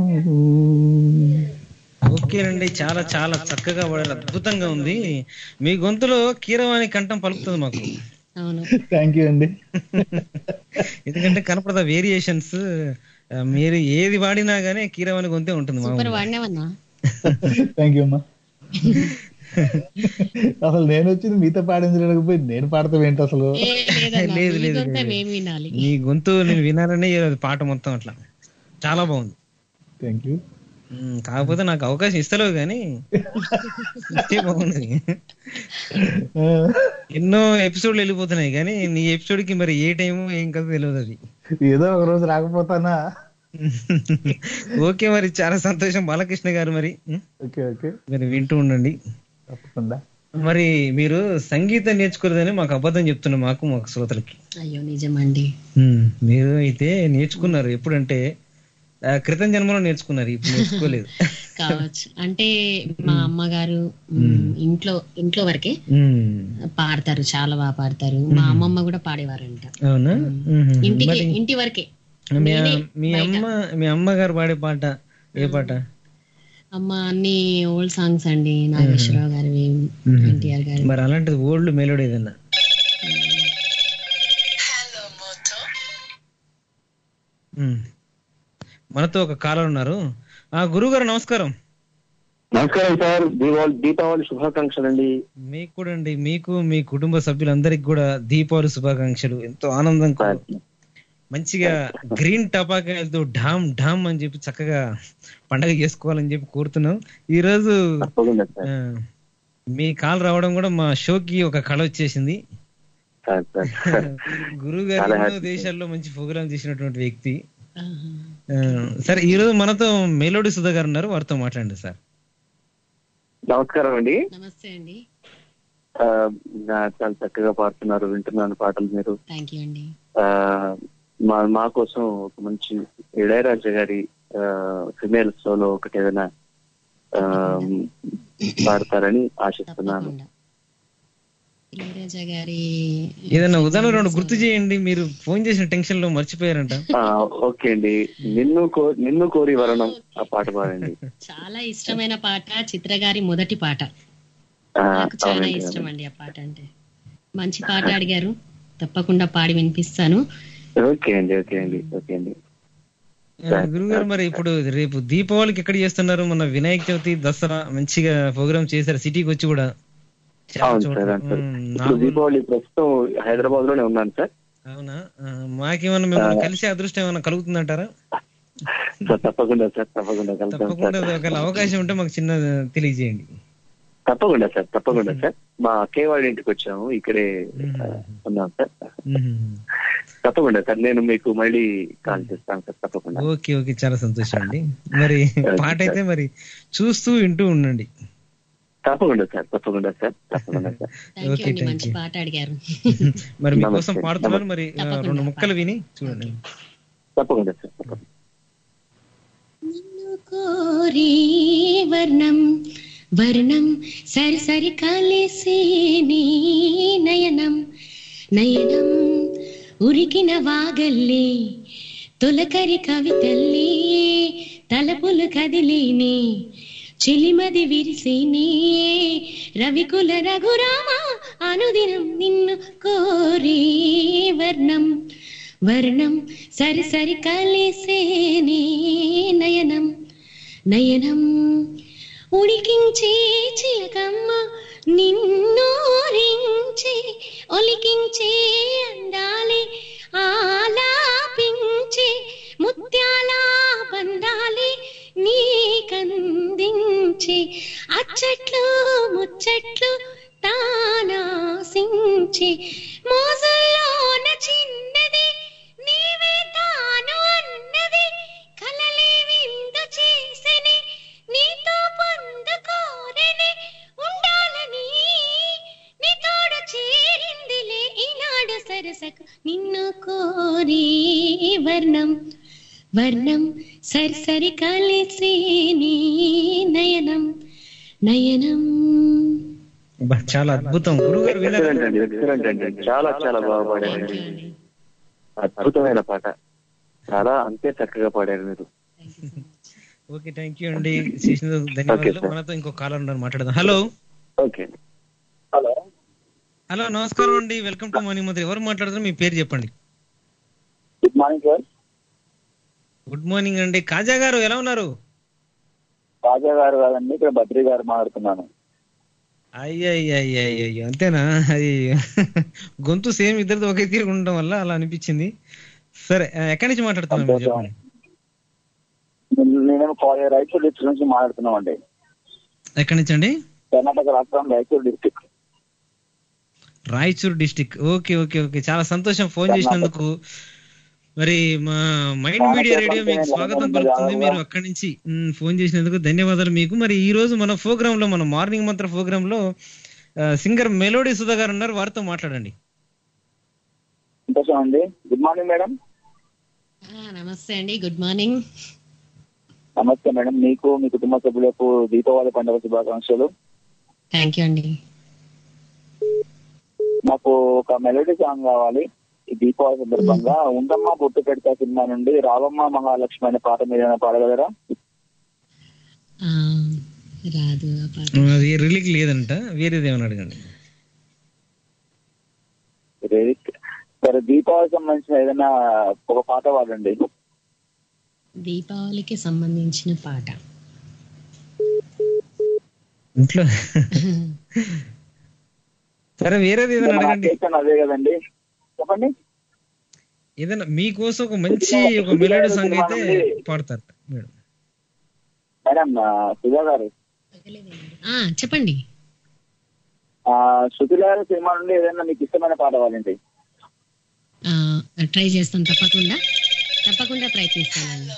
ఓకేనండి, చాలా చాలా చక్కగా పాడారు, అద్భుతంగా ఉంది. మీ గొంతులో కీరవాణి కంఠం పలుకుతుంది మాకు. థ్యాంక్ యూ అండి. ఎందుకంటే కనపడదా వేరియేషన్స్, మీరు ఏది వాడినా గానీ కీరవాణి గొంతే ఉంటుంది. థ్యాంక్ యూ అమ్మా. అసలు నేను వచ్చింది మీతో పాడించలేకపోయి నేను పాడతాం ఏంటి అసలు? లేదు లేదు, మీ గొంతు నేను వినాలనే పాట మొత్తం అట్లా చాలా బాగుంది. Thank you. కాకపోతే నాకు అవకాశం ఇస్తలేవు కానీ బాగుంది. ఎన్నో ఎపిసోడ్లు వెళ్ళిపోతున్నాయి కానీ నీ ఎపిసోడ్ కి మరి ఏ టైము ఏం కదా తెలియదు. అది ఏదో ఒక రోజు రాకపోతానా? ఓకే, మరి చాలా సంతోషం బాలకృష్ణ గారు. మరి ఓకే ఓకే మరి వింటూ ఉండండి తప్పకుండా. మరి మీరు సంగీతం నేర్చుకోలేదని మాకు అబద్ధం చెప్తున్నా, మాకు మాకు శ్రోతలకి. అయ్యో నిజమండి. మీరు అయితే నేర్చుకున్నారు, ఎప్పుడంటే క్రితం జన్మలో నేర్చుకున్నారు, ఇప్పుడు నేర్చుకోలేదు కావచ్చు. అంటే మా అమ్మగారు ఇంట్లో ఇంట్లో వరకే పాడతారు, చాలా బాగా పాడతారు. మా అమ్మమ్మ కూడా పాడేవారంట. అవునా? ఇంటికి ఇంటి వరకే. మీ అమ్మ మీ అమ్మగారు పాడే పాట ఏ పాట? అమ్మ అన్ని ఓల్డ్ సాంగ్స్ అండి, నాగేశ్వరరావు గారివి, ఎన్టీఆర్ గారి. మరి అలాంటిది ఓల్డ్ మెలోడీ ఏదన్నా? మనతో ఒక కాలర్ ఉన్నారు. ఆ గురువు గారు నమస్కారం. నమస్కారం సార్, దీపావళి దీపావళి శుభాకాంక్షలు అండి. మీకు కూడా అండి, మీకు మీ కుటుంబ సభ్యులందరికి కూడా దీపావళి శుభాకాంక్షలు. ఎంతో ఆనందంగా మంచిగా గ్రీన్ టపాకాయలతో ఢామ్ ఢామ్ అని చెప్పి చక్కగా పండగ చేసుకోవాలని చెప్పి కోరుతున్నాం. ఈ రోజు మీ కాల్ రావడం కూడా మా షోకి ఒక కళ వచ్చేసింది. గురువు గారు ఎన్నో దేశాల్లో మంచి ప్రోగ్రామ్ చేసినటువంటి వ్యక్తి. సరే, ఈ రోజు మనతో మెలోడీ సుధా గారు ఉన్నారు, వారితో మాట్లాడండి సార్. నమస్కారం అండి. నమస్తే అండి. చాలా చక్కగా పాడుతున్నారు, వింటున్నాను పాటలు మీరు. థ్యాంక్ యూ అండి. మా మా కోసం ఒక మంచి ఇళయరాజా గారి ఫిమేల్ సోలో ఒకటి ఏదైనా పాడతారని ఆశిస్తున్నాను. ఇళయరాజా గారి ఏదైనా ఉదాహరణ రెండు గుర్తు చేయండి, మీరు ఫోన్ చేసిన టెన్షన్ లో మర్చిపోయారంట. ఓకే అండి, నిన్ను కో నిన్ను కోరి వరణం ఆ పాట పాడండి. చాలా ఇష్టమైన పాట, చిత్ర గారి మొదటి పాట. నాకు చాలా ఇష్టం అండి ఆ పాట. అంటే మంచి పాట అడిగారు, తప్పకుండా పాడి వినిపిస్తాను. ఓకే అండి ఓకే అండి ఓకే అండి గురుగారు, మరి ఇప్పుడు రేపు దీపావళికి ఎక్కడ చేస్తున్నారు? మన వినాయక చవితి, దసరా మంచిగా ప్రోగ్రామ్ చేశారు సిటీకి వచ్చి కూడా. దీపావళి ప్రస్తుతం హైదరాబాద్ లోనే ఉన్నాను సార్. అవునా? మాకేమన్నా మిమ్మల్ని కలిసే అదృష్టం ఏమన్నా కలుగుతుందంటారా? తప్పకుండా సార్, తప్పకుండా తప్పకుండా. ఒకవేళ అవకాశం ఉంటే మాకు చిన్న తెలియజేయండి. తప్పకుండా సార్, తప్పకుండా సార్. మా అక్కయ్య వాళ్ళ ఇంటికి వచ్చాము, ఇక్కడే ఉన్నాం సార్. తప్పకుండా సార్, నేను మీకు మళ్ళీ కాల్ చేస్తాను సార్, తప్పకుండా. ఓకే ఓకే, చాలా సంతోషం అండి. మరి పాట అయితే మరి చూస్తూ వింటూ ఉండండి. తప్పకుండా సార్, తప్పకుండా సార్, తప్పకుండా సార్. ఓకే, మంచి పాట అడిగారు. మరి మీకోసం పాడుతున్నారు, మరి రెండు ముక్కలు విని చూడండి. తప్పకుండా సార్, తప్పకుండా. కోరి వర్ణం వర్ణం సరి సరి కలిసి నీ నయనం నయనం ఉరికిన వాగల్లే తొలకరి కవితల్లే తలపులు కదిలేనే చిలిమది విరిసేనే రవికుల రఘురామ అనుదినం నిన్ను కోరి వర్ణం వర్ణం సరి సరి కలిసేనే నయనం నయనం ఉడికించే చిలకమ్మ నిన్నోరించే ఒలికించే అందాలే ఆలాపించే ముత్యాల బంధాలే నీకందించే అచ్చట్లు ముచ్చట్లు తానాసించే మోజల్లోన చిన్నది నీవే తాను అన్నది కలలే విందు చేసని నీతో పొందుకోరని ఉండాలని నీ తోడ చేరిందిలే ఈనాడు సరసకు నిన్ను కోరి వర్ణం వర్ణం సరి సరి కలిసి నీ నయనం నయనం. బా, చాలా అద్భుతం గురువు గారు. ఎక్సలెంట్ అండి, ఎక్సలెంట్ అండి, చాలా చాలా బాగా పాడారండి. అద్భుతమైన పాట, చాలా అంతే చక్కగా పాడారు మీరు. ఓకే, థ్యాంక్ యూ అండి, చేసినందుకు ధన్యవాదాలు. మనతో ఇంకో కాలర్ ఉన్నారు, మాట్లాడదాం. హలో. ఓకే, హలో హలో నమస్కారం అండి, వెల్కమ్ టు మార్నింగ్ మంత్రి. ఎవరు మాట్లాడుతున్నారు, మీ పేరు చెప్పండి. Good morning sir. Good morning అండి. కాజా గారు ఎలా ఉన్నారు? కాజా గారు కాదండి, ఇక్కడ బద్రి గారు మాట్లాడుతున్నాను. అయ్యయ్యయ్యయ్యో, అంతేనా? అది గొంతు సేమ్, ఇద్దరితో ఒకే తీరు ఉండడం వల్ల అలా అనిపించింది. సరే, ఎక్కడి నుంచి మాట్లాడుతున్నాను చెప్పండి. నేనేమో రాయచూర్ డిస్ట్రిక్ట్ నుంచి మాట్లాడుతున్నాం అండి. ఎక్కడి నుంచి అండి? కర్ణాటక రాష్ట్రం Raichur district. Raichur district, okay okay okay, చాలా సంతోషం ఫోన్ చేసినందుకు. మరి మా మైండ్ మీడియా రేడియో మీకు స్వాగతం పలుకుతుంది. మీరు అక్కడి నుంచి ఫోన్ చేసినందుకు ధన్యవాదాలు మీకు. మరి ఈ రోజు మన ప్రోగ్రామ్ లో, మన మార్నింగ్ మంత్ర ప్రోగ్రామ్ లో సింగర్ మెలోడీ సుధా గారు ఉన్నారు, వారితో మాట్లాడండి. సంతోషం అండి. Good morning madam. నమస్తే అండి, గుడ్ మార్నింగ్. నమస్తే మేడం, మీకు మీ కుటుంబ సభ్యులకు దీపావళి పండుగ శుభాకాంక్షలు. థ్యాంక్ యూ అండి. నాకు ఒక మెలోడీ సాంగ్ కావాలి ఈ దీపావళి సందర్భంగా. ఉండమ్మ బొట్టు పెడతా సినిమా నుండి రావమ్మ మహాలక్ష్మి అనే పాట మీరు ఏమైనా పాడగలరా? రాదు, అది రిలీజ్ లేదంట, వేరేది ఏమైనా అడగండి. సరే, దీపావళి సంబంధించిన ఏదైనా ఒక పాట పాడండి. దీపావళికి సంబంధించిన పాట ఇంట్లో సరే, వేరేది ఏదైనా అడగండి. అదే కదండి, చెప్పండి. ఏదైనా మీకోసం ఒక మంచి ఒక మెలోడీ సాంగ్ అయితే పాడతారు మేడం. మేడం సుధా గారు చెప్పండి. శృతిలార సినిమా నుండి ఏదైనా మీకు ఇష్టమైన పాట కావాలండి. ట్రై చేస్తాను, తప్పకుండా తప్పకుండా ప్రయత్నిస్తానండి.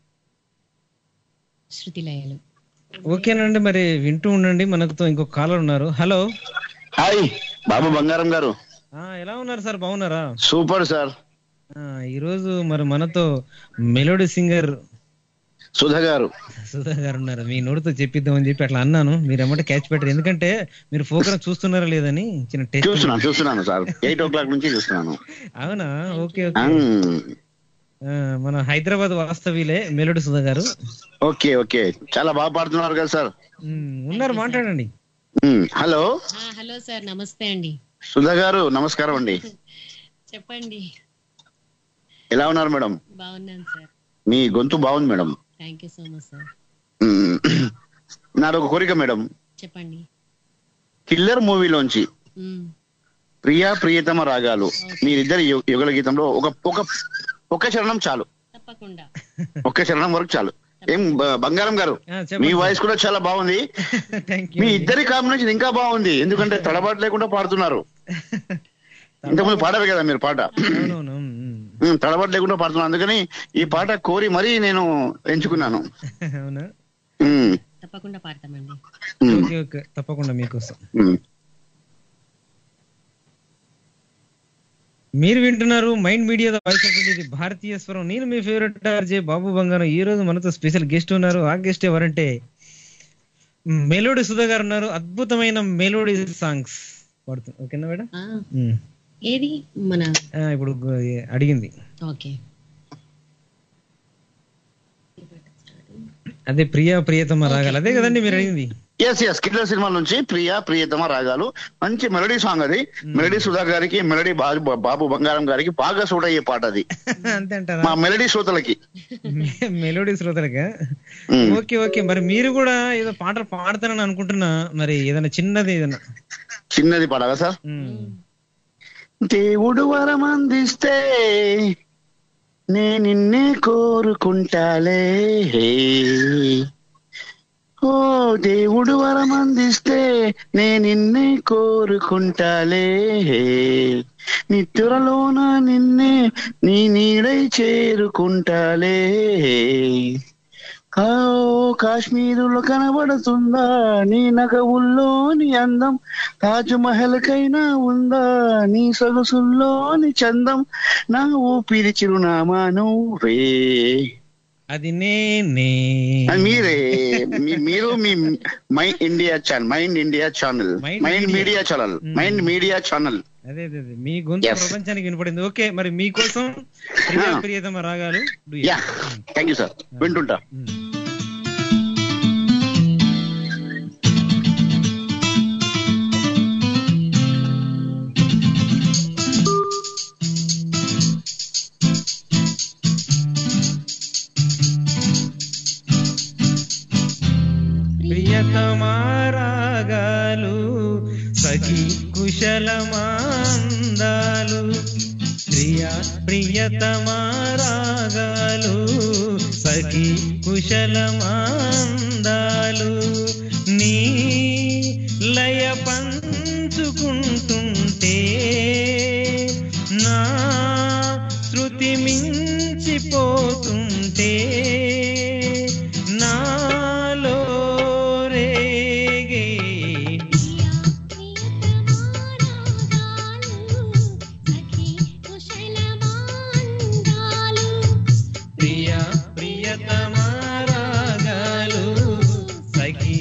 శృతిలయలు. ఓకేనండి, మరి వింటూ ఉండండి. మనతో ఇంకొక కాలర్ ఉన్నారు. హలో. హాయ్ బాబు బంగారం గారు. ఎలా ఉన్నారు సార్, బాగున్నారా? Super sir. ఈ రోజు మరి మనతో మెలోడీ సింగర్ సుధా గారు సుధా గారు ఉన్నారు. మీ నోటితో చెప్పిద్దామని చెప్పి అట్లా అన్నాను, మీరు ఏమంటే క్యాచ్ పెట్టారు. ఎందుకంటే మీరు ప్రోగ్రామ్ చూస్తున్నారా లేదని చిన్న టెస్ట్. చూస్తున్నాను చూస్తున్నాను సార్, ఎయిట్ ఓ క్లాక్ నుంచి చూస్తున్నాను. అవునా? Okay okay. మన హైదరాబాద్ వాస్తవ్యులే మెలోడీ సుధా గారు. ఓకే ఓకే, చాలా బాగా పాడుతున్నారు కదా సార్. ఉన్నారు, మాట్లాడండి. హలో. హలో సార్, నమస్తే అండి. సుధా గారు నమస్కారం అండి. చెప్పండి, ఎలా ఉన్నారు మేడం? బాగున్నాను సార్. మీ గొంతు బాగుంది madam. Thank you so much sir. నాది ఒక కోరిక మేడం. చెప్పండి. కిల్లర్ మూవీలోంచి ప్రియా ప్రియతమ రాగాలు మీరిద్దరి యుగల గీతంలో ఒక ఒక ఒక్క చరణం చాలు. తప్పకుండా ఒక్క చరణం వరకు చాలు. ఏం బంగారం గారు, మీ వాయిస్ కూడా చాలా బాగుంది. మీ ఇద్దరి కాంబినేషన్ ఇంకా బాగుంది, ఎందుకంటే తడబాటు లేకుండా పాడుతున్నారు. ఇంతకుముందు పాడారు కదా మీరు పాట, తడబాటు లేకుండా పాడుతున్నారు. అందుకని ఈ పాట కోరి మరీ నేను ఎంచుకున్నాను. తప్పకుండా పాడతామండి. తప్పకుండా మీకోసం. మీరు వింటున్నారు mind media voice of India, భారతీయ స్వరం. నేను మీ ఫేవరెట్ ఆర్జే బాబు బంగారం. ఈ రోజు మనతో స్పెషల్ గెస్ట్ ఉన్నారు. ఆ గెస్ట్ ఎవరంటే మెలోడీ సుధా గారు ఉన్నారు. అద్భుతమైన మెలోడీ సాంగ్స్ పాడుతుంది. ఓకేనా మేడం? ఏది మన ఇప్పుడు అడిగింది ఓకే, అదే ప్రియా ప్రియతమ రాగాలు, అదే కదండి మీరు అడిగింది? ఎస్ ఎస్ కిల్లర్ సినిమా నుంచి ప్రియా ప్రియతమ రాగాలు, మంచి మెలోడీ సాంగ్ అది. మెలోడీ సుధా గారికి, మెలోడీ బాబు బంగారం గారికి బాగా సూట్ అయ్యే పాట అది. అంతే అంటారా? మా మెలోడీ శ్రోతలకి. మెలోడీ శ్రోతలకి. ఓకే ఓకే, మరి మీరు కూడా ఏదో పాటలు పాడతారని అనుకుంటున్నా, మరి ఏదైనా చిన్నది ఏదైనా చిన్నది పాడాలా సార్? దేవుడు వరం అందిస్తే నే నిన్నే కోరుకుంటాలే, ఓ దేవుడు వరం అందిస్తే నే నిన్నే కోరుకుంటాలే, నిత్తురలోన నిన్నే నీ నీడై చేరుకుంటాలే, ఓ కాశ్మీరులో కనబడుతుందా నీ నగవుల్లోని అందం, తాజ్ మహల్ కైనా ఉందా నీ సొగసుల్లోని చందం, నా ఊపిరి చిరునామా నువ్వే, అది నేనే. మీరే మీ- మీరు మీ my India channel mind India channel mind media channel mind media channel అదే అదే అదే. మీ గొంతు ప్రపంచానికి వినపడింది. ఓకే, మరి మీకోసం ప్రియా ప్రియతమ రాగాలు. యా థ్యాంక్ యూ సార్, వింటుంటా. ప్రియతమా రాగాలు సఖి కుశలమాందాలు, ప్రియా ప్రియతమా రాగాలు సఖి కుశలమాందాలు, నీ లయ పంచుకుంటుంటే నా శృతి మించిపోతుంటే నాలో రేగే ప్రియా ప్రియతమా రాగాలు సఖి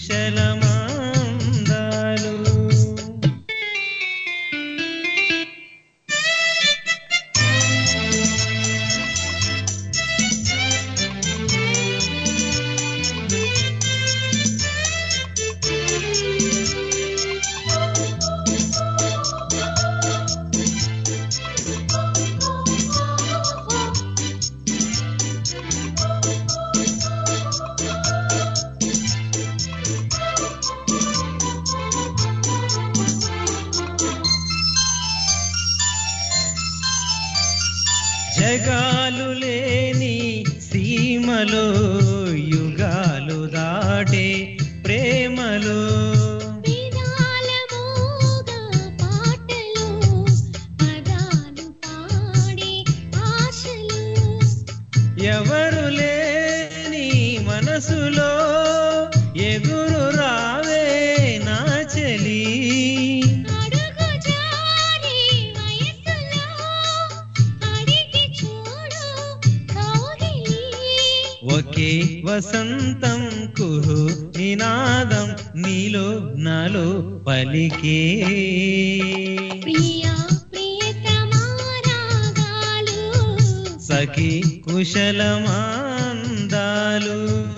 కుశలమాందాలు. జగాలు లేని సీమలో యుగాలు దాటే ప్రేమలో ఎవరు లేని మనసులో ఎదురు రావే నా చెలి, ఒకే వసంతం కుహు నినాదం నీలో నాలో పలికే. సఖి కుశలమాందాలు,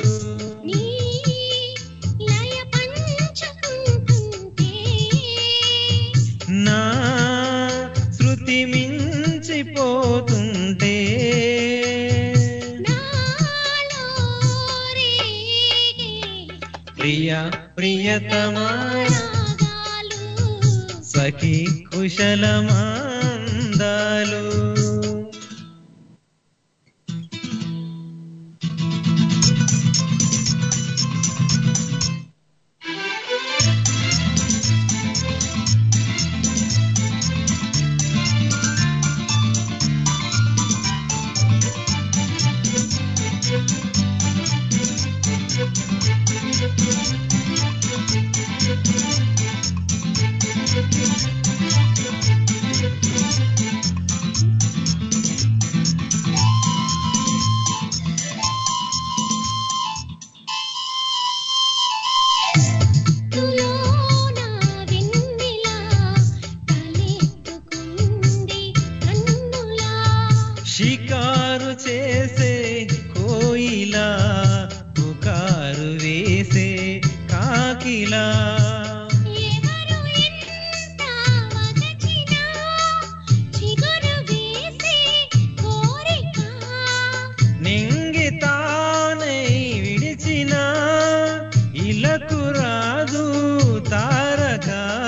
నా శృతి మించిపోతుంటే ప్రియా ప్రియతమా సఖి కుశలమాందాలు. షికారు చేసే కోయిలా పుకారు వేసే కాకిలా, నింగి తానై విడిచిన ఇలకు రాదు తారక,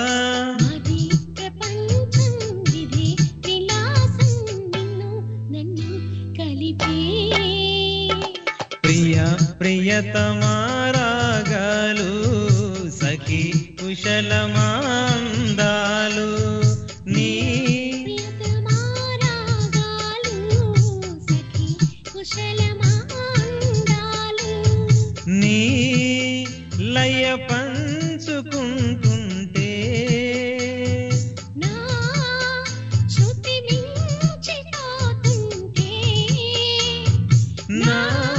ప్రియా ప్రియతమా రాగాలు సఖి కుశలమాందాలు, నీ నీ లయ పంచుకుంటుంటే నా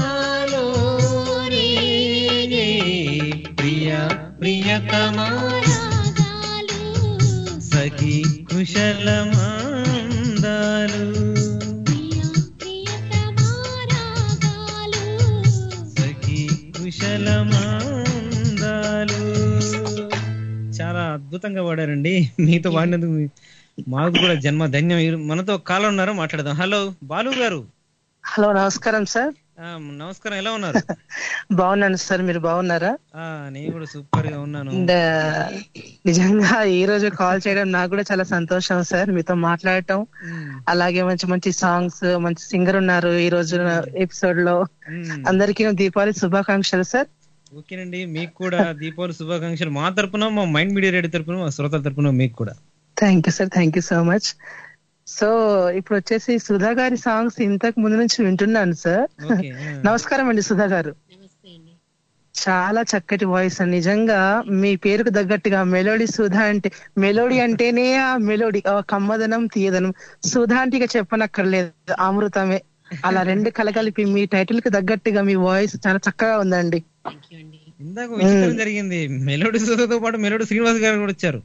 చలమాందాలు. చాలా అద్భుతంగా పాడారండి. మీతో పాడినందుకు మాకు కూడా జన్మ ధన్యం. మనతో కాల్ ఉన్నారు, మాట్లాడదాం. హలో బాలు గారు. హలో, నమస్కారం సార్. నమస్కారం, ఎలా ఉన్నారు? బాగున్నాను సార్, మీరు బాగున్నారా? నేను కూడా సూపర్ గా ఉన్నాను. నిజంగా ఈ రోజు కాల్ చేయడం నాకు కూడా చాలా సంతోషం సార్, మీతో మాట్లాడటం. అలాగే మంచి మంచి సాంగ్స్, మంచి సింగర్ ఉన్నారు ఈ రోజు ఎపిసోడ్ లో. అందరికీ దీపావళి శుభాకాంక్షలు సార్. ఓకేనండి, మీకు కూడా దీపావళి శుభాకాంక్షలు మా తరపున, మా మైండ్ మీడియా రేడియో తరపున, మా శ్రోతల తరపున మీకు కూడా. Thank you sir, thank you so much. So ఇప్పుడు వచ్చేసి సుధా గారి సాంగ్స్ ఇంతకు ముందు నుంచి వింటున్నాను సార్. నమస్కారం అండి సుధా గారు. చాలా చక్కటి వాయిస్ అండి. నిజంగా మీ పేరుకు తగ్గట్టుగా మెలోడీ సుధా అంటే, మెలోడీ అంటేనే ఆ మెలోడీ, కమ్మదనం తీయదనం. సుధా అంటే ఇక చెప్పనక్కర్లేదు, అమృతమే. అలా రెండు కలగలిపి మీ టైటిల్ కి తగ్గట్టుగా మీ వాయిస్ చాలా చక్కగా ఉందండి. ఇందాక విచిత్రం జరిగింది, మెలోడీ సుధాతో పాటు మెలోడీ శ్రీనివాస్ గారు కూడా వచ్చారు.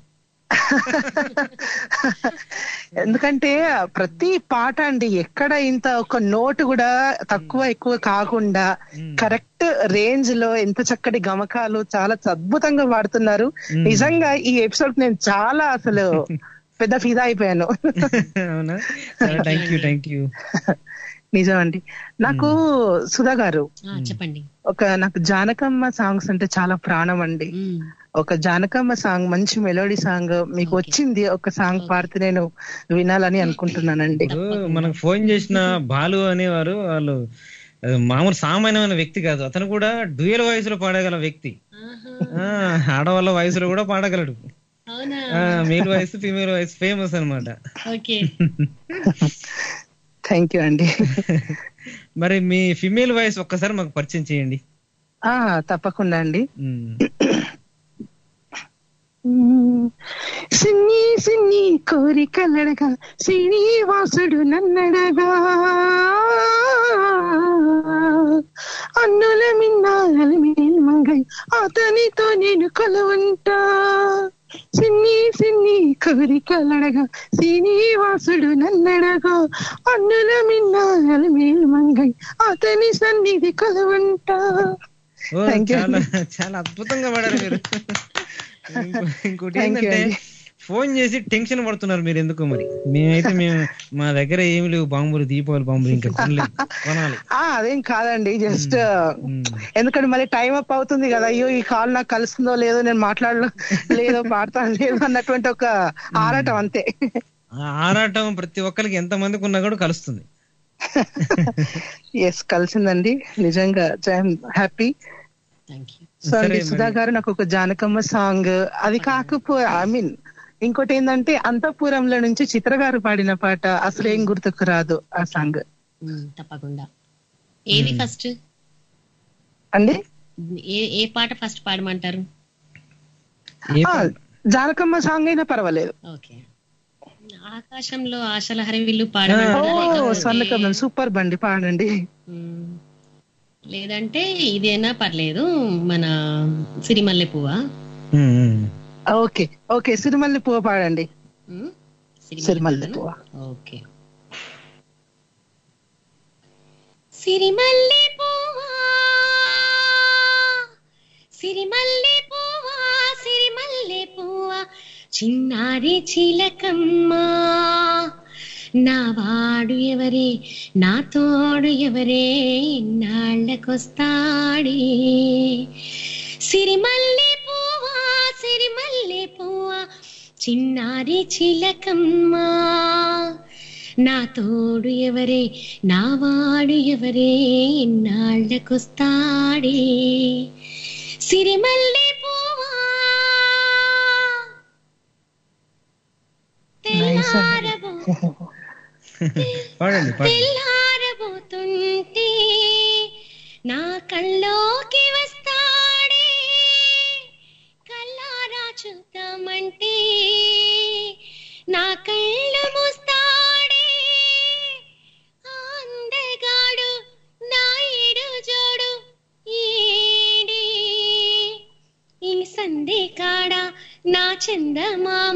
ఎందుకంటే ప్రతి పాట అండి ఎక్కడ ఇంత ఒక నోటు కూడా తక్కువ ఎక్కువ కాకుండా కరెక్ట్ రేంజ్ లో ఎంత చక్కటి గమకాలు చాలా అద్భుతంగా వాడుతున్నారు. నిజంగా ఈ ఎపిసోడ్ నేను చాలా అసలు పెద్ద ఫిదా అయిపోయాను. నిజం అండి. నాకు సుధా గారు చెప్పండి, ఒక నాకు జానకమ్మ సాంగ్స్ అంటే చాలా ప్రాణం అండి. ఒక జానకమ్మ సాంగ్, మంచి మెలోడీ సాంగ్ మీకు వచ్చింది, ఒక సాంగ్ పాడితే నేను వినాలని అనుకుంటున్నానండి. మనకు ఫోన్ చేసిన బాలు అనేవారు, వాళ్ళు మామూలు సామాన్యమైన వ్యక్తి కాదు, అతను కూడా డ్యూయల్ వాయిస్ లో పాడగల వ్యక్తి. ఆడవాళ్ళ వాయిస్ లో కూడా పాడగలడు. Male voice, female voice famous అనమాట. థ్యాంక్ యూ అండి. మరి మీ ఫిమేల్ వాయిస్ ఒక్కసారి మాకు పరిచయం చేయండి. ఆ తప్పకుండా అండి. సిన్ని సిన్ని కోరికలడగా శ్రీనివాసుడు నన్నడగా, అన్నుల మిన్నాలి మేల్మంగై అతనితో నేను కొలువుంటా. సిన్ని సిన్ని కోరికలడగా శ్రీనివాసుడు నన్నడగా, అన్నుల మిన్నాలి మేల్మంగై అతని సన్నిధి కొలువుంటా. చాలా అద్భుతంగా పాడారు మీరు. ఇంకోటి ఏంటంటే ఫోన్ చేసి టెన్షన్ పడుతున్నారు మీరు ఎందుకు మరి. మేమైతే మేము మా దగ్గర ఏమి లేవు బాంబులు, దీపావళి బాంబులు ఇంకా కొనాలి. అదేం కాదండి, జస్ట్ ఎందుకంటే మళ్ళీ టైం అప్ అవుతుంది కదా. అయ్యో ఈ కాల్ నాకు కలుస్తుందో లేదో, నేను మాట్లాడలో లేదో, పాడతాను లేదో అన్నటువంటి ఒక ఆరాటం అంతే. ఆరాటం ప్రతి ఒక్కరికి ఎంత మందికి ఉన్నా కూడా కలుస్తుంది. ఎస్, కలిసిందండి నిజంగా. హ్యాపీ. సో అండి సుధా గారు, నాకు ఒక జానకమ్మ సాంగ్, అది కాకపో ఐ మీన్ ఇంకోటి ఏంటంటే అంతఃపురంలో నుంచి చిత్ర గారు పాడిన పాట అసలు ఏం గుర్తుకు రాదు, ఆ సాంగ్. తప్పకుండా. ఏది ఫస్ట్ అండి? ఏ ఏ పాట ఫస్ట్ పాడమంటారు? జానకమ్మ సాంగ్ అయినా పర్వాలేదు. ఓకే. ఆకాశంలో ఆశల హరివిల్లు పాడమంటారా? స్వర్ణకమలం సూపర్ బండి, పాడండి. లేదంటే ఇదేనా పర్లేదు, మన సిరిమల్లె పువ్వా? ఓకే ఓకే, సిరిమల్లె పువ్వు పాడండి. సిరిమల్లె పువ్వు. ఓకే. సిరిమల్లె పువ్వా సిరిమల్లె పువ్వా సిరిమల్లె పువ్వా, చిన్నారి చిలకమ్మా, నా వాడు ఎవరే, నా తోడు ఎవరే, నాళ్ళకొస్తాడే. సిరిమల్లె పువ్వా సిరిమల్లె పువ్వా, చిన్నారి చిలకమ్మా, నా తోడు ఎవరే, నా వాడు ఎవరే, నాళ్ళకొస్తాడే. సిరిమల్లె పువ్వా తెల్లారబో తెల్లారబోతుంటే నా కళ్ళోకి వస్తాడే, కళ్ళారా చూద్దామంటే నా కళ్ళు మూస్తాడే. అందగాడు నా ఏడు జోడు ఏడే, ఈ సందే కాడ నా చందమామ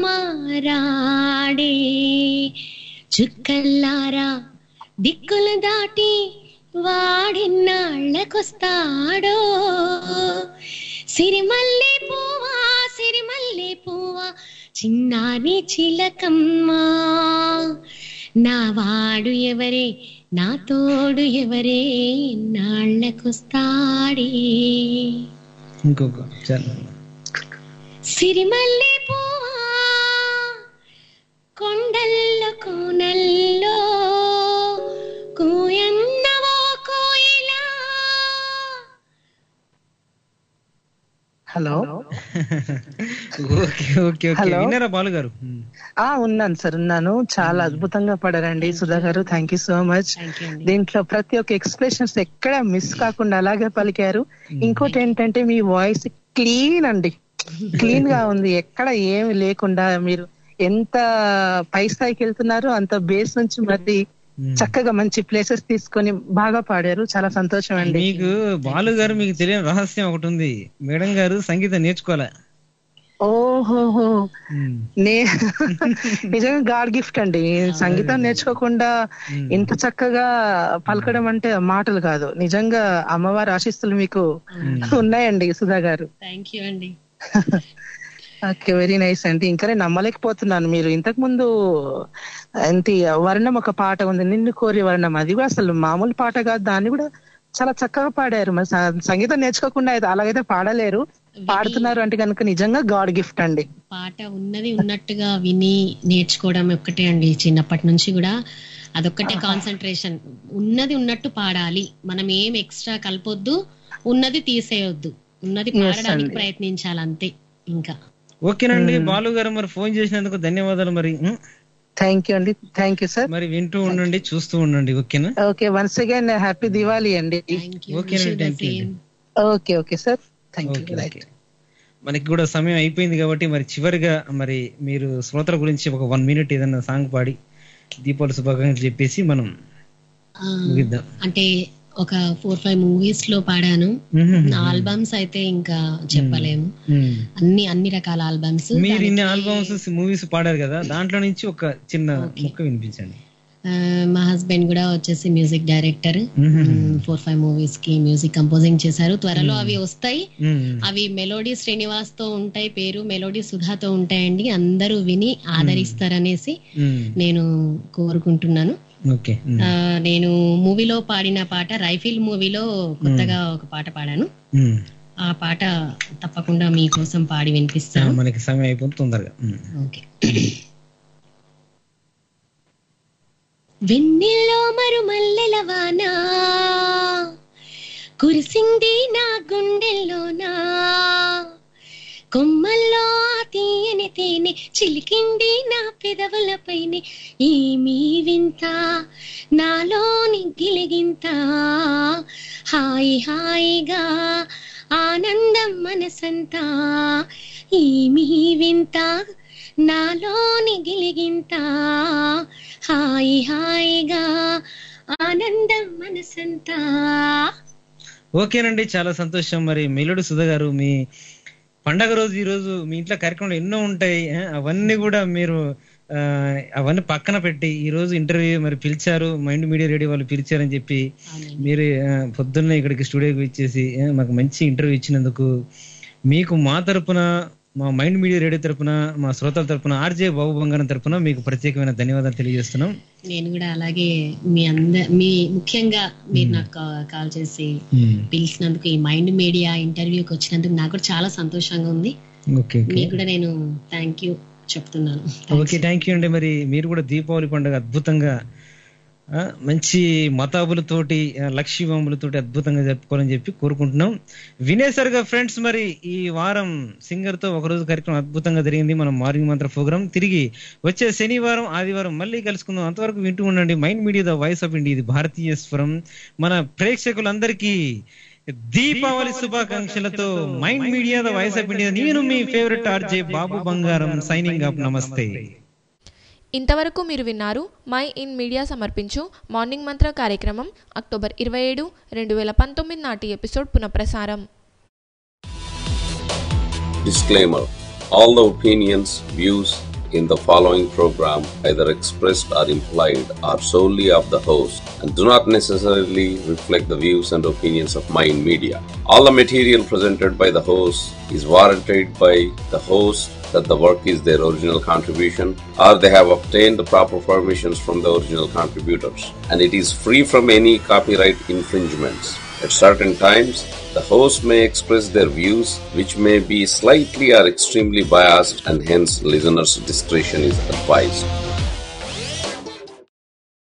రాడే. చుక్కల్లారా దిక్కులు దాటి వాడిన్నాళ్ళకొస్తాడో సిరిమల్లె పువ్వా సిరిమల్లె పువ్వా చిన్నారి చిలకమ్మా నా వాడు ఎవరే నా తోడు ఎవరే నాళ్ళకొస్తాడే. ఇంకొక సిరిమల్లె పువ్వా కొండల్లో కోనల్లో కోయన్నవో కోయిలా. హలో ఓకే ఓకే ఓకే విన్నారా బాలు గారు? ఆ ఉన్నాను సార్, ఉన్నాను. చాలా అద్భుతంగా పడారండి సుధా గారు, థ్యాంక్ యూ సో మచ్. దీంట్లో ప్రతి ఒక్క ఎక్స్ప్రెషన్స్ ఎక్కడ మిస్ కాకుండా అలాగే పలికారు. ఇంకోటి ఏంటంటే మీ వాయిస్ క్లీన్ అండి, క్లీన్ గా ఉంది, ఎక్కడ ఏమి లేకుండా మీరు ఎంత పై స్థాయికి వెళ్తున్నారు అంత బేస్ నుంచి మరి చక్కగా మంచి ప్లేసెస్ తీసుకొని బాగా పాడారు. చాలా సంతోషం అండి. మీకు బాలు గారు మీకు తెలియని రహస్యం ఒకటి ఉంది, మేడం గారు సంగీతం నేర్చుకోలే. ఓహోహో, నే నిజంగా గాడ్ గిఫ్ట్ అండి. సంగీతం నేర్చుకోకుండా ఇంత చక్కగా పలకడం అంటే మాటలు కాదు, నిజంగా అమ్మవారి ఆశీస్సులు మీకు ఉన్నాయండి సుధా గారు. థ్యాంక్ యూ అండి. ఓకే, వెరీ నైస్ అండి. ఇంకా నేను నమ్మలేకపోతున్నాను, మీరు ఇంతకు ముందు ఏంటి వర్ణం ఒక పాట ఉంది, నిన్ను కోరి వర్ణం, అది కూడా అసలు మామూలు పాట కాదు, దాన్ని కూడా చాలా చక్కగా పాడారు. మరి సంగీతం నేర్చుకోకుండా అయితే అలాగైతే పాడలేరు, పాడుతున్నారు అంటే కనుక నిజంగా గాడ్ గిఫ్ట్ అండి. పాట ఉన్నది ఉన్నట్టుగా విని నేర్చుకోవడం ఒక్కటే అండి, చిన్నప్పటి నుంచి కూడా అదొక్కటే కాన్సన్ట్రేషన్. ఉన్నది ఉన్నట్టు పాడాలి, మనం ఏం ఎక్స్ట్రా కలపొద్దు, ఉన్నది తీసేయొద్దు, ఉన్నది పాడడానికి ప్రయత్నించాలి అంతే. ఇంకా ఓకేనండి బాలు గారు, మరి ఫోన్ చేసినందుకు ధన్యవాదాలు. మరి థ్యాంక్ యూ అండి. Thank you sir. మరి వింటూ ఉండండి, చూస్తూ ఉండండి. ఓకేనా? Okay, once again happy Diwali అండి. ఓకేనండి, okay okay sir, thank you. మనకి కూడా సమయం అయిపోయింది కాబట్టి మరి చివరిగా మరి మీరు శ్రోతల గురించి ఒక వన్ మినిట్ ఏదన్నా సాంగ్ పాడి దీపావళి శుభాకాంక్షలు చెప్పేసి మనం ముగిద్దాం. అంటే ఒక ఫోర్ ఫైవ్ మూవీస్ లో పాడాను. ఆల్బమ్స్ అయితే ఇంకా చెప్పలేము, అన్ని అన్ని రకాల ఆల్బమ్స్. మీరు ఇన్ని ఆల్బమ్స్ మూవీస్ పాడారు కదా, దాంట్లో నుంచి ఒక చిన్న ముక్క వినిపించండి. మా హస్బెండ్ కూడా వచ్చేసి music director, four five movies కి మ్యూజిక్ కంపోజింగ్ చేశారు. త్వరలో అవి వస్తాయి. అవి మెలోడీ శ్రీనివాస్ తో ఉంటాయి, పేరు మెలోడీ సుధాతో ఉంటాయండి. అందరూ విని ఆదరిస్తారనేసి నేను కోరుకుంటున్నాను. నేను మూవీలో పాడిన పాట రైఫిల్ మూవీలో కొత్తగా ఒక పాట పాడాను. ఆ పాట తప్పకుండా మీకోసం పాడి వినిపిస్తాను. మనకి సమయం అయిపోతుంది తొందరగా. ఓకే. వెన్నెల్లో మరుమల్లెల వాన కురిసింది నా గుండెల్లోనా, కొమ్మల్లో తీయని తేనె చిలికింది నా పెదవులపైనే, ఏమీ వింత నాలోని గిలిగింత, హాయి హాయిగా ఆనందం మనసంతా, ఏమీ వింత నాలోని గిలిగింత, హాయి హాయిగా ఆనందం మనసంతా. ఓకేనండి, చాలా సంతోషం. మరి మెలోడీ సుధా గారు, మీ పండగ రోజు ఈ రోజు మీ ఇంట్లో కార్యక్రమాలు ఎన్నో ఉంటాయి, అవన్నీ కూడా మీరు అవన్నీ పక్కన పెట్టి ఈ రోజు ఇంటర్వ్యూ మరి పిలిచారు, మైండ్ మీడియా రేడియో వాళ్ళు పిలిచారని చెప్పి మీరు పొద్దున్నే ఇక్కడికి స్టూడియోకి వచ్చేసి మాకు మంచి ఇంటర్వ్యూ ఇచ్చినందుకు మీకు మా తరపున, మా మైండ్ మీడియా రేడియో తరపున, మా శ్రోతల తరపున, ఆర్జే బాబు బంగారం తరపున మీకు ప్రత్యేకమైన ధన్యవాదాలు తెలియజేస్తున్నాం. నేను కూడా అలాగే మీ అందరు మీ ముఖ్యంగా మీరు నాకు కాల్ చేసి పిలిచినందుకు, ఈ మైండ్ మీడియా ఇంటర్వ్యూకి వచ్చినందుకు నాకు కూడా చాలా సంతోషంగా ఉంది. మీకు కూడా నేను థ్యాంక్ యూ చెప్తున్నాను. ఓకే, థ్యాంక్ యూ అండి. మరి మీరు కూడా దీపావళి పండుగ అద్భుతంగా మంచి మతాబులతోటి లక్షీ బాంబులతోటి అద్భుతంగా జరుపుకోవాలని చెప్పి కోరుకుంటున్నాం. వినేసరిగా ఫ్రెండ్స్, మరి ఈ వారం సింగర్ తో ఒకరోజు కార్యక్రమం అద్భుతంగా జరిగింది. మనం మార్నింగ్ మంత్ర ప్రోగ్రామ్ తిరిగి వచ్చే శనివారం ఆదివారం మళ్ళీ కలుసుకుందాం. అంతవరకు వింటూ ఉండండి mind media the voice of India, ఇది భారతీయ స్వరం. మన ప్రేక్షకులందరికీ దీపావళి శుభాకాంక్షలతో mind media the voice of India, నేను మీ ఫేవరెట్ ఆర్జే బాబు బంగారం సైనింగ్ ఆఫ్. నమస్తే. ఇంతవరకు మీరు విన్నారు మై ఇన్ మీడియా సమర్పించు మార్నింగ్ మంత్ర కార్యక్రమం అక్టోబర్ ఇరవై ఏడు రెండు వేల పంతొమ్మిది నాటి ఎపిసోడ్ పునఃప్రసారం. Disclaimer: all the opinions, views in the following program, either expressed or implied, are solely of the host and do not necessarily reflect the views and opinions of Mind Media. All the material presented by the host is warranted by the host that the work is their original contribution or they have obtained the proper permissions from the original contributors, and it is free from any copyright infringements. At certain times, the host may express their views which may be slightly or extremely biased, and hence listeners' discretion is advised.